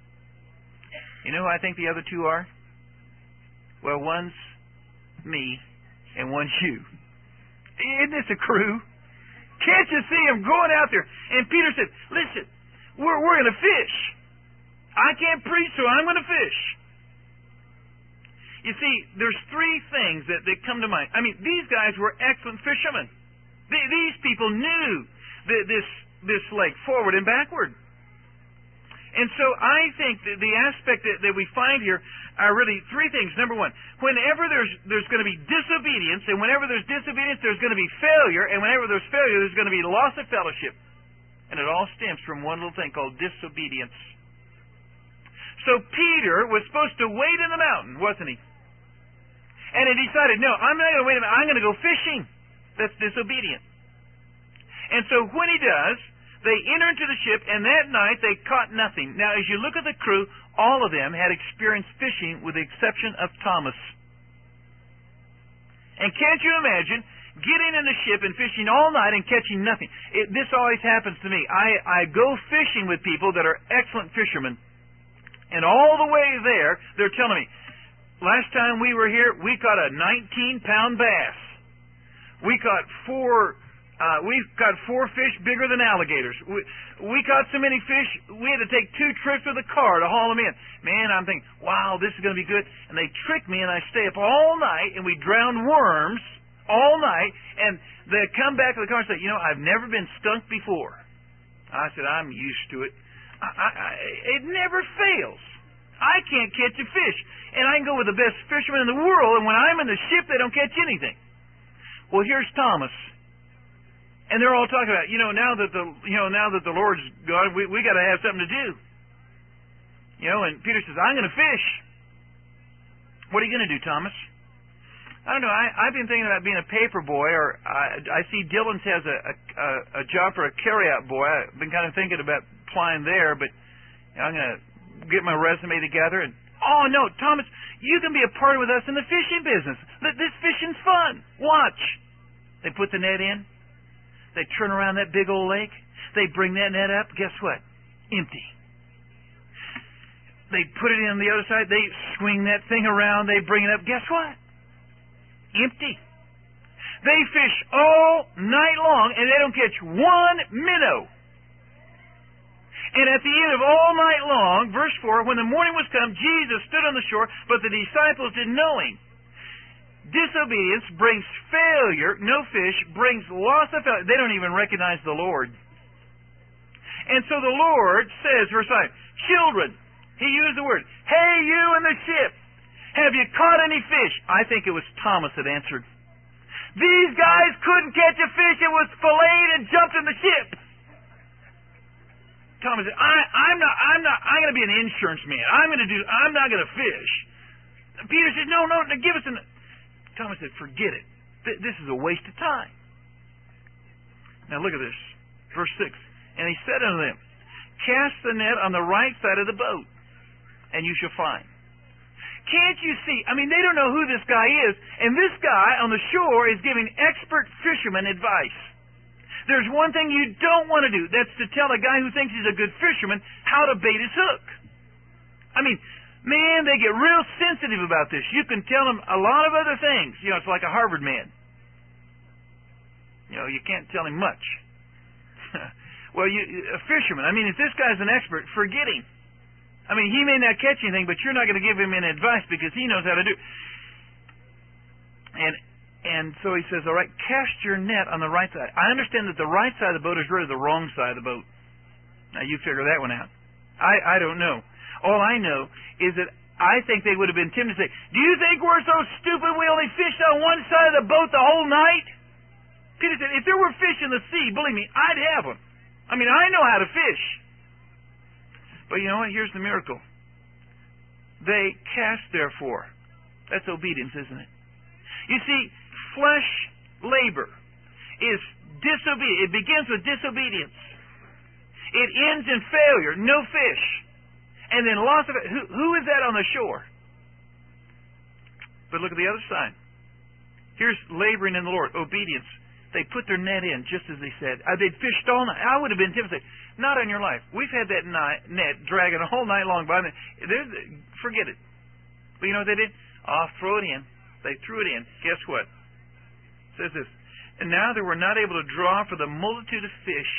You know who I think the other 2 are? Well, one's me and one's you. Isn't this a crew? Can't you see them going out there? And Peter said, listen, we're going to fish. I can't preach, so I'm going to fish. You see, there's 3 things that come to mind. I mean, these guys were excellent fishermen. These people knew this lake forward and backward. And so I think that the aspect that we find here are really 3 things. Number 1, whenever there's going to be disobedience, and whenever there's disobedience, there's going to be failure, and whenever there's failure, there's going to be loss of fellowship. And it all stems from one little thing called disobedience. So Peter was supposed to wait in the mountain, wasn't he? And he decided, no, I'm not going to wait a minute, I'm going to go fishing. That's disobedient. And so when he does, they enter into the ship, and that night they caught nothing. Now, as you look at the crew, all of them had experienced fishing with the exception of Thomas. And can't you imagine getting in the ship and fishing all night and catching nothing? This always happens to me. I go fishing with people that are excellent fishermen, and all the way there, they're telling me, last time we were here, we caught a 19-pound bass. We caught 4 fish bigger than alligators. We caught so many fish, we had to take 2 trips with a car to haul them in. Man, I'm thinking, wow, this is going to be good. And they trick me, and I stay up all night, and we drown worms all night, and they come back to the car and say, you know, I've never been skunked before. I said, I'm used to it. It never fails. I can't catch a fish. And I can go with the best fishermen in the world, and when I'm in the ship, they don't catch anything. Well, here's Thomas. And they're all talking about, now that the Lord's gone, we got to have something to do. And Peter says, I'm going to fish. What are you going to do, Thomas? I don't know. I've been thinking about being a paper boy, or I see Dillon's has a job for a carryout boy. I've been kind of thinking about applying there, but I'm going to get my resume together, and Oh, no, Thomas, you can be a part with us in the fishing business. This fishing's fun. Watch. They put the net in. They turn around that big old lake. They bring that net up. Guess what? Empty. They put it in on the other side. They swing that thing around. They bring it up. Guess what? Empty. They fish all night long, and they don't catch one minnow. And at the end of all night long, verse 4, when the morning was come, Jesus stood on the shore, but the disciples didn't know him. Disobedience brings failure. No fish brings loss of failure. They don't even recognize the Lord. And so the Lord says, verse 5, children, he used the word, hey, you in the ship, have you caught any fish? I think it was Thomas that answered. These guys couldn't catch a fish. It was filleted and jumped in the ship. Thomas said, I'm going to be an insurance man. I'm not going to fish. Peter said, no, give us Thomas said, forget it. This is a waste of time. Now look at this. Verse 6. And he said unto them, cast the net on the right side of the boat, and you shall find. Can't you see? I mean, they don't know who this guy is, and this guy on the shore is giving expert fisherman advice. There's one thing you don't want to do. That's to tell a guy who thinks he's a good fisherman how to bait his hook. I mean, man, they get real sensitive about this. You can tell them a lot of other things. You know, it's like a Harvard man. You know, you can't tell him much. Well, a fisherman, I mean, if this guy's an expert, forget him. I mean, he may not catch anything, but you're not going to give him any advice because he knows how to do it. And so he says, all right, cast your net on the right side. I understand that the right side of the boat is really the wrong side of the boat. Now, you figure that one out. I don't know. All I know is that I think they would have been tempted to say, do you think we're so stupid we only fished on one side of the boat the whole night? Peter said, if there were fish in the sea, believe me, I'd have them. I mean, I know how to fish. But you know what? Here's the miracle. They cast, therefore. That's obedience, isn't it? You see, flesh labor is disobedience. It begins with disobedience. It ends in failure, no fish. And then loss of it. Who is that on the shore? But look at the other side. Here's laboring in the Lord, obedience. They put their net in, just as they said. They'd fished all night. I would have been tempted to say, not on your life. We've had that net dragging a whole night long by. Forget it. But you know what they did? Throw it in. They threw it in. Guess what? It says this. And now they were not able to draw for the multitude of fish.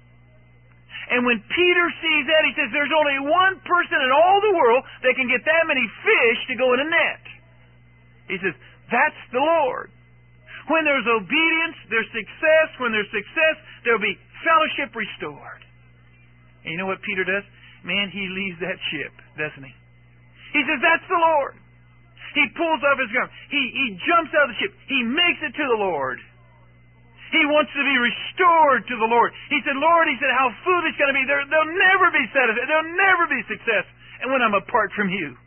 And when Peter sees that, he says, there's only one person in all the world that can get that many fish to go in a net. He says, that's the Lord. When there's obedience, there's success. When there's success, there'll be fellowship restored. And you know what Peter does? Man, he leaves that ship, doesn't he? He says, that's the Lord. He pulls off his garment. He jumps out of the ship. He makes it to the Lord. He wants to be restored to the Lord. He said, Lord, how foolish can it be? They'll never be satisfied. There'll never be success. And when I'm apart from you.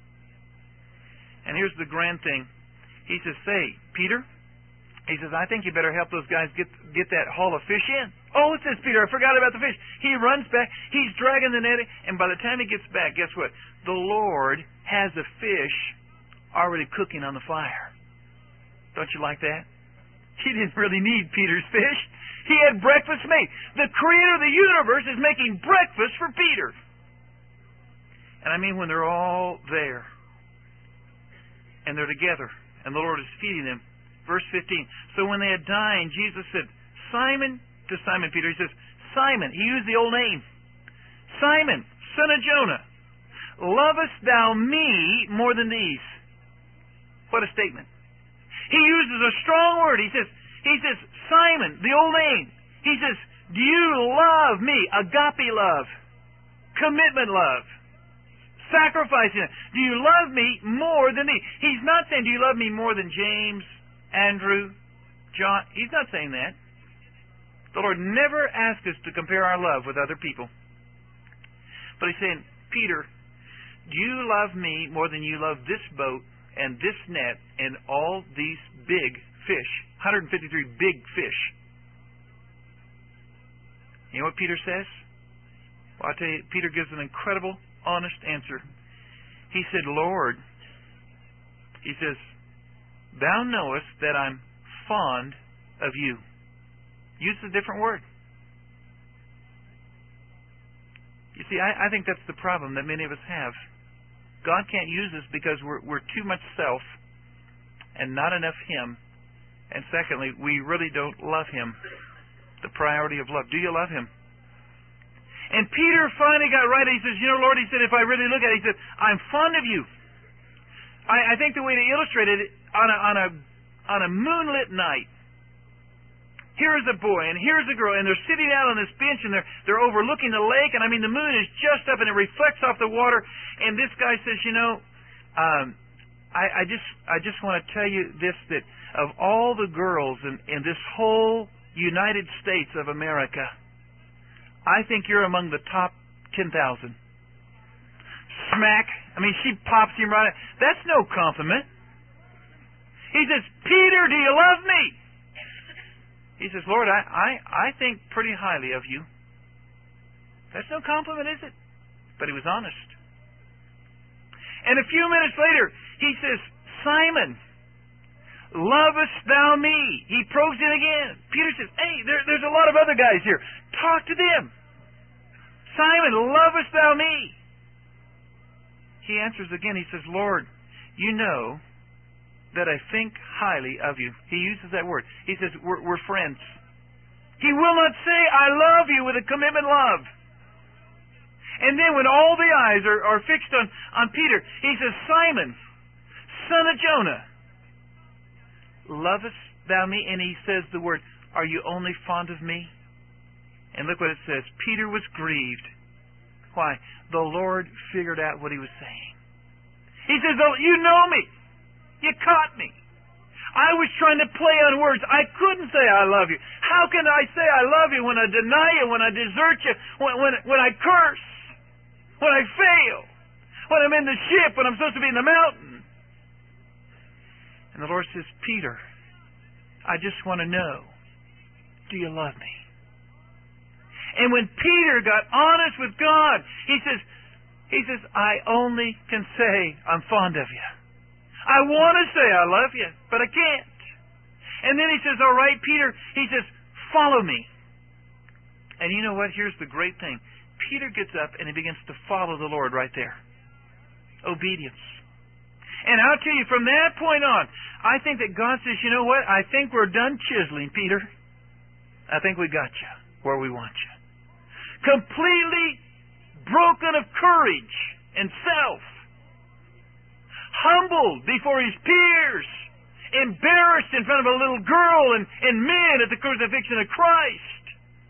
And here's the grand thing. He says, say, Peter, he says, I think you better help those guys get that haul of fish in. Oh, it says, Peter, I forgot about the fish. He runs back. He's dragging the net, and by the time he gets back, guess what? The Lord has the fish already cooking on the fire. Don't you like that? He didn't really need Peter's fish. He had breakfast made. The creator of the universe is making breakfast for Peter. And I mean when they're all there, and they're together, and the Lord is feeding them. Verse 15. So when they had dined, Jesus said, Simon, to Simon Peter, he says, Simon, he used the old name. Simon, son of Jonah, lovest thou me more than these? What a statement. He uses a strong word. He says, Simon, the old name. He says, do you love me? Agape love. Commitment love. Sacrificing. Do you love me more than these? He's not saying, do you love me more than James, Andrew, John? He's not saying that. The Lord never asked us to compare our love with other people. But He's saying, Peter, do you love me more than you love this boat and this net and all these big fish? 153 big fish. You know what Peter says? Well, I'll tell you, Peter gives an incredible, honest answer. He said, Lord, he says, thou knowest that I'm fond of you. Use a different word. You see, I think that's the problem that many of us have. God can't use us because we're too much self and not enough Him. And secondly, we really don't love Him. The priority of love. Do you love Him? And Peter finally got right. He says, you know, Lord, he said, if I really look at it, he said, I'm fond of you. I think the way to illustrate it, on a moonlit night, here is a boy and here's a girl, and they're sitting out on this bench, and they're overlooking the lake, and I mean the moon is just up and it reflects off the water, and this guy says, you know, I just want to tell you this, that of all the girls in this whole United States of America, I think you're among the top 10,000. Smack. I mean, she pops him right. That's no compliment. He says, Peter, do you love me? He says, Lord, I think pretty highly of you. That's no compliment, is it? But he was honest. And a few minutes later, he says, Simon, lovest thou me? He probes it again. Peter says, hey, there's a lot of other guys here. Talk to them. Simon, lovest thou me? He answers again. He says, Lord, you know that I think highly of you. He uses that word. He says, we're friends. He will not say, I love you with a commitment love. And then when all the eyes are fixed on Peter, he says, Simon, son of Jonah, lovest thou me? And he says the word, are you only fond of me? And look what it says. Peter was grieved. Why? The Lord figured out what he was saying. He says, oh, you know me. You caught me. I was trying to play on words. I couldn't say I love you. How can I say I love you when I deny you, when I desert you, when I curse, when I fail, when I'm in the ship, when I'm supposed to be in the mountain? And the Lord says, Peter, I just want to know, do you love me? And when Peter got honest with God, he says, I only can say I'm fond of you. I want to say I love you, but I can't. And then he says, all right, Peter, he says, follow me. And you know what? Here's the great thing. Peter gets up and he begins to follow the Lord right there. Obedience. And I'll tell you, from that point on, I think that God says, you know what? I think we're done chiseling, Peter. I think we got you where we want you. Completely broken of courage and self. Humbled before his peers. Embarrassed in front of a little girl and men at the crucifixion of Christ.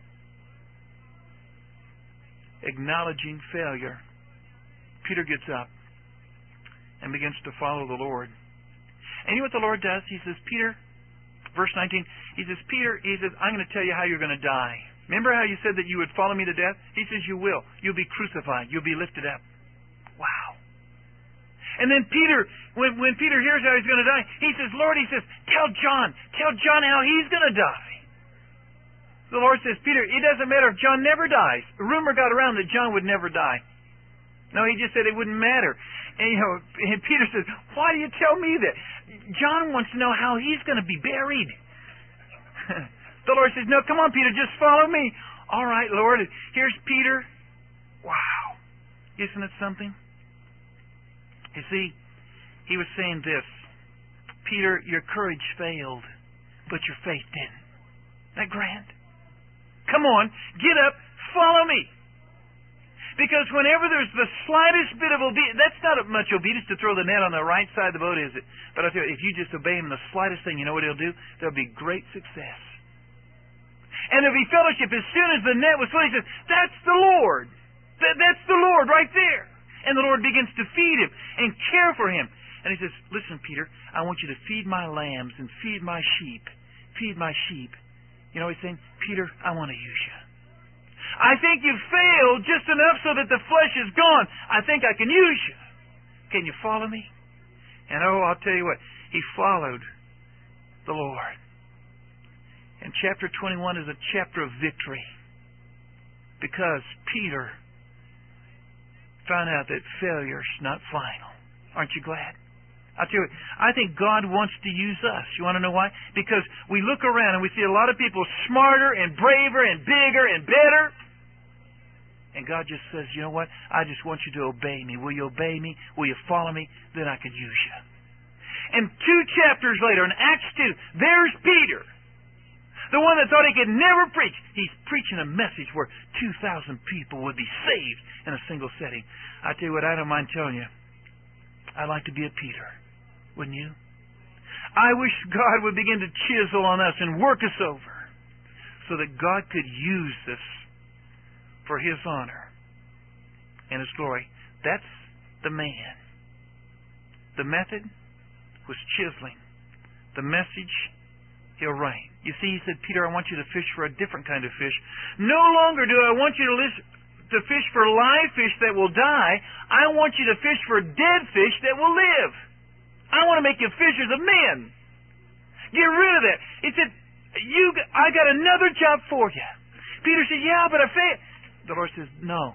Acknowledging failure, Peter gets up and begins to follow the Lord. And you know what the Lord does? He says, Peter, verse 19, he says, Peter, I'm going to tell you how you're going to die. Remember how you said that you would follow me to death? He says, you will. You'll be crucified. You'll be lifted up. Wow. And then Peter, when Peter hears how he's going to die, he says, Lord, tell John how he's going to die. The Lord says, Peter, it doesn't matter if John never dies. A rumor got around that John would never die. No, he just said it wouldn't matter. And Peter says, why do you tell me that? John wants to know how he's going to be buried. The Lord says, no, come on, Peter, just follow me. All right, Lord, here's Peter. Wow. Isn't it something? You see, he was saying this, Peter, your courage failed, but your faith didn't. Isn't that grand? Come on, get up, follow me. Because whenever there's the slightest bit of obedience, that's not much obedience to throw the net on the right side of the boat, is it? But I'll tell you, if you just obey him in the slightest thing, you know what he'll do? There'll be great success. And there'll be fellowship. As soon as the net was full, he says, that's the Lord. That's the Lord right there. And the Lord begins to feed him and care for him. And he says, listen, Peter, I want you to feed my lambs and feed my sheep. Feed my sheep. You know what he's saying? Peter, I want to use you. I think you've failed just enough so that the flesh is gone. I think I can use you. Can you follow me? And I'll tell you what, he followed the Lord. And chapter 21 is a chapter of victory. Because Peter found out that failure's not final. Aren't you glad? I'll tell you, I think God wants to use us. You want to know why? Because we look around and we see a lot of people smarter and braver and bigger and better. And God just says, you know what? I just want you to obey me. Will you obey me? Will you follow me? Then I can use you. And 2 chapters later, in Acts 2, there's Peter. The one that thought he could never preach. He's preaching a message where 2,000 people would be saved in a single setting. I tell you what, I don't mind telling you. I'd like to be a Peter. Wouldn't you? I wish God would begin to chisel on us and work us over so that God could use this for His honor and His glory. That's the man. The method was chiseling. The message, He'll write. You see, He said, Peter, I want you to fish for a different kind of fish. No longer do I want you to fish for live fish that will die. I want you to fish for dead fish that will live. I want to make you fishers of men. Get rid of that. He said, I got another job for you. Peter said, yeah, but I failed. The Lord says, no.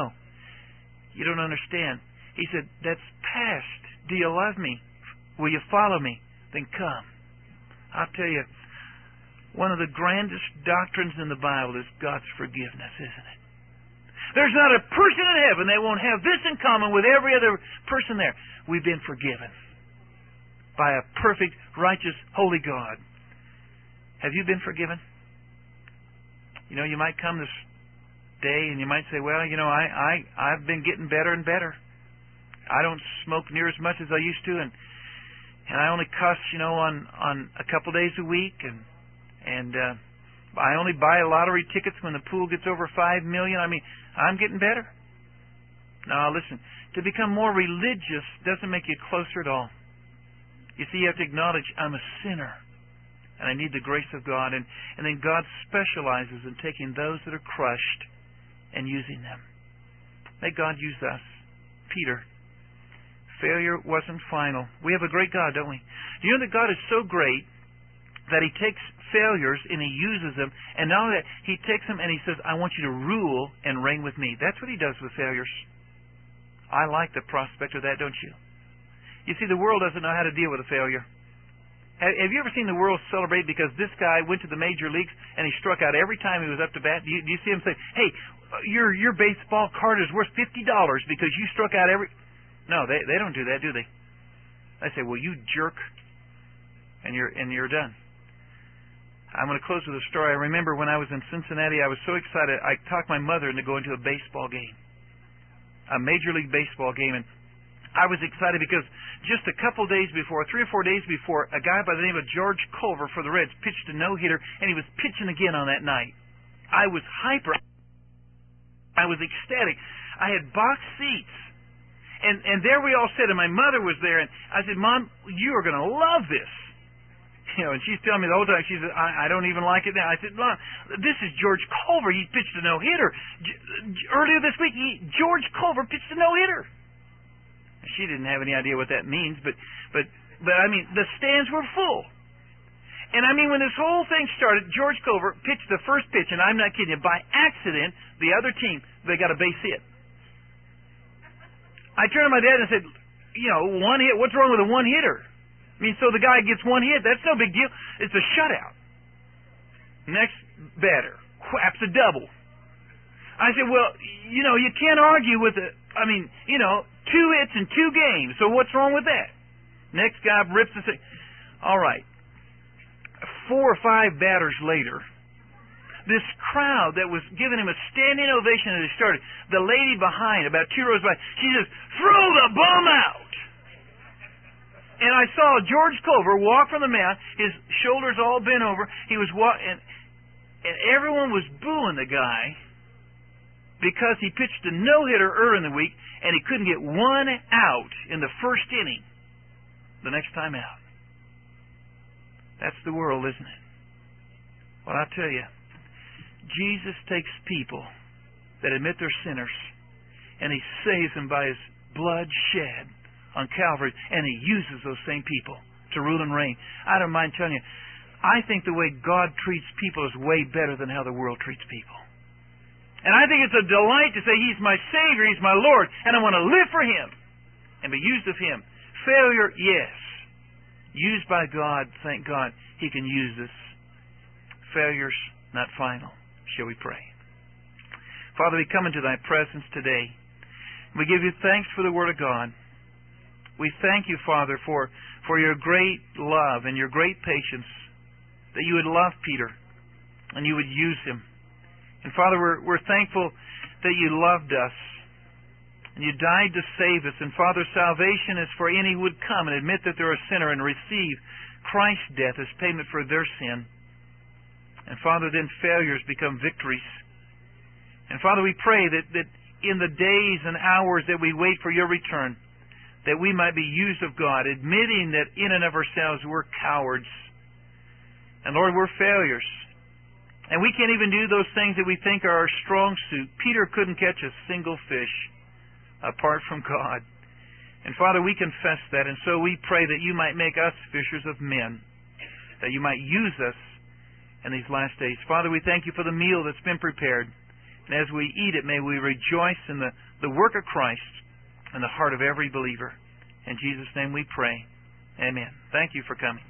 You don't understand. He said, that's past. Do you love me? Will you follow me? Then come. I'll tell you, one of the grandest doctrines in the Bible is God's forgiveness, isn't it? There's not a person in heaven that won't have this in common with every other person there. We've been forgiven by a perfect, righteous, holy God. Have you been forgiven? You know, you might come this day and you might say, well, you know, I've been getting better and better. I don't smoke near as much as I used to, and I only cuss, you know, on a couple days a week, and I only buy lottery tickets when the pool gets over $5 million. I mean, I'm getting better. Now, listen, to become more religious doesn't make you closer at all. You see, you have to acknowledge I'm a sinner, and I need the grace of God, and then God specializes in taking those that are crushed and using them. May God use us. Peter, failure wasn't final. We have a great God, don't we? Do you know that God is so great that He takes failures and He uses them, and not only that, He takes them and He says, I want you to rule and reign with me. That's what He does with failures. I like the prospect of that, don't you? You see, the world doesn't know how to deal with a failure. Have you ever seen the world celebrate because this guy went to the major leagues and he struck out every time he was up to bat? Do you see him say, hey, your baseball card is worth $50 because you struck out every... No, they don't do that, do they? They say, well, you jerk, and you're done. I'm going to close with a story. I remember when I was in Cincinnati, I was so excited, I talked my mother into going to a baseball game, a Major League Baseball game, and I was excited because just a couple days before, 3 or 4 days before, a guy by the name of George Culver for the Reds pitched a no-hitter, and he was pitching again on that night. I was hyper. I was ecstatic. I had box seats. And there we all sat, and my mother was there, and I said, Mom, you are going to love this. You know, and she's telling me the whole time, she said, I don't even like it now. I said, Mom, this is George Culver. He pitched a no-hitter. Earlier this week, George Culver pitched a no-hitter. She didn't have any idea what that means, but I mean, the stands were full. And I mean, when this whole thing started, George Culver pitched the first pitch, and I'm not kidding you, by accident, the other team, they got a base hit. I turned to my dad and said, you know, one hit, what's wrong with a one-hitter? I mean, so the guy gets one hit, that's no big deal. It's a shutout. Next batter, whaps a double. I said, well, you know, you can't argue with it. I mean, you know, 2 hits in 2 games, so what's wrong with that? Next guy rips the thing. All right. 4 or 5 batters later, this crowd that was giving him a standing ovation as he started, the lady behind, about 2 rows behind, she says, throw the bum out! And I saw George Culver walk from the mound, his shoulders all bent over. He was and everyone was booing the guy because he pitched a no-hitter earlier in the week, and he couldn't get 1 out in the first inning the next time out. That's the world, isn't it? Well, I'll tell you, Jesus takes people that admit they're sinners, and He saves them by His blood shed on Calvary, and He uses those same people to rule and reign. I don't mind telling you, I think the way God treats people is way better than how the world treats people. And I think it's a delight to say He's my Savior, He's my Lord, and I want to live for Him and be used of Him. Failure, yes. Used by God, thank God, He can use us. Failures, not final. Shall we pray? Father, we come into Thy presence today. We give You thanks for the Word of God. We thank You, Father, for Your great love and Your great patience, that You would love Peter and You would use him. And Father, we're thankful that You loved us and You died to save us. And Father, salvation is for any who would come and admit that they're a sinner and receive Christ's death as payment for their sin. And Father, then failures become victories. And Father, we pray that in the days and hours that we wait for Your return, that we might be used of God, admitting that in and of ourselves we're cowards. And Lord, we're failures. And we can't even do those things that we think are our strong suit. Peter couldn't catch a single fish apart from God. And Father, we confess that, and so we pray that You might make us fishers of men, that You might use us in these last days. Father, we thank You for the meal that's been prepared. And as we eat it, may we rejoice in the work of Christ in the heart of every believer. In Jesus' name we pray. Amen. Thank you for coming.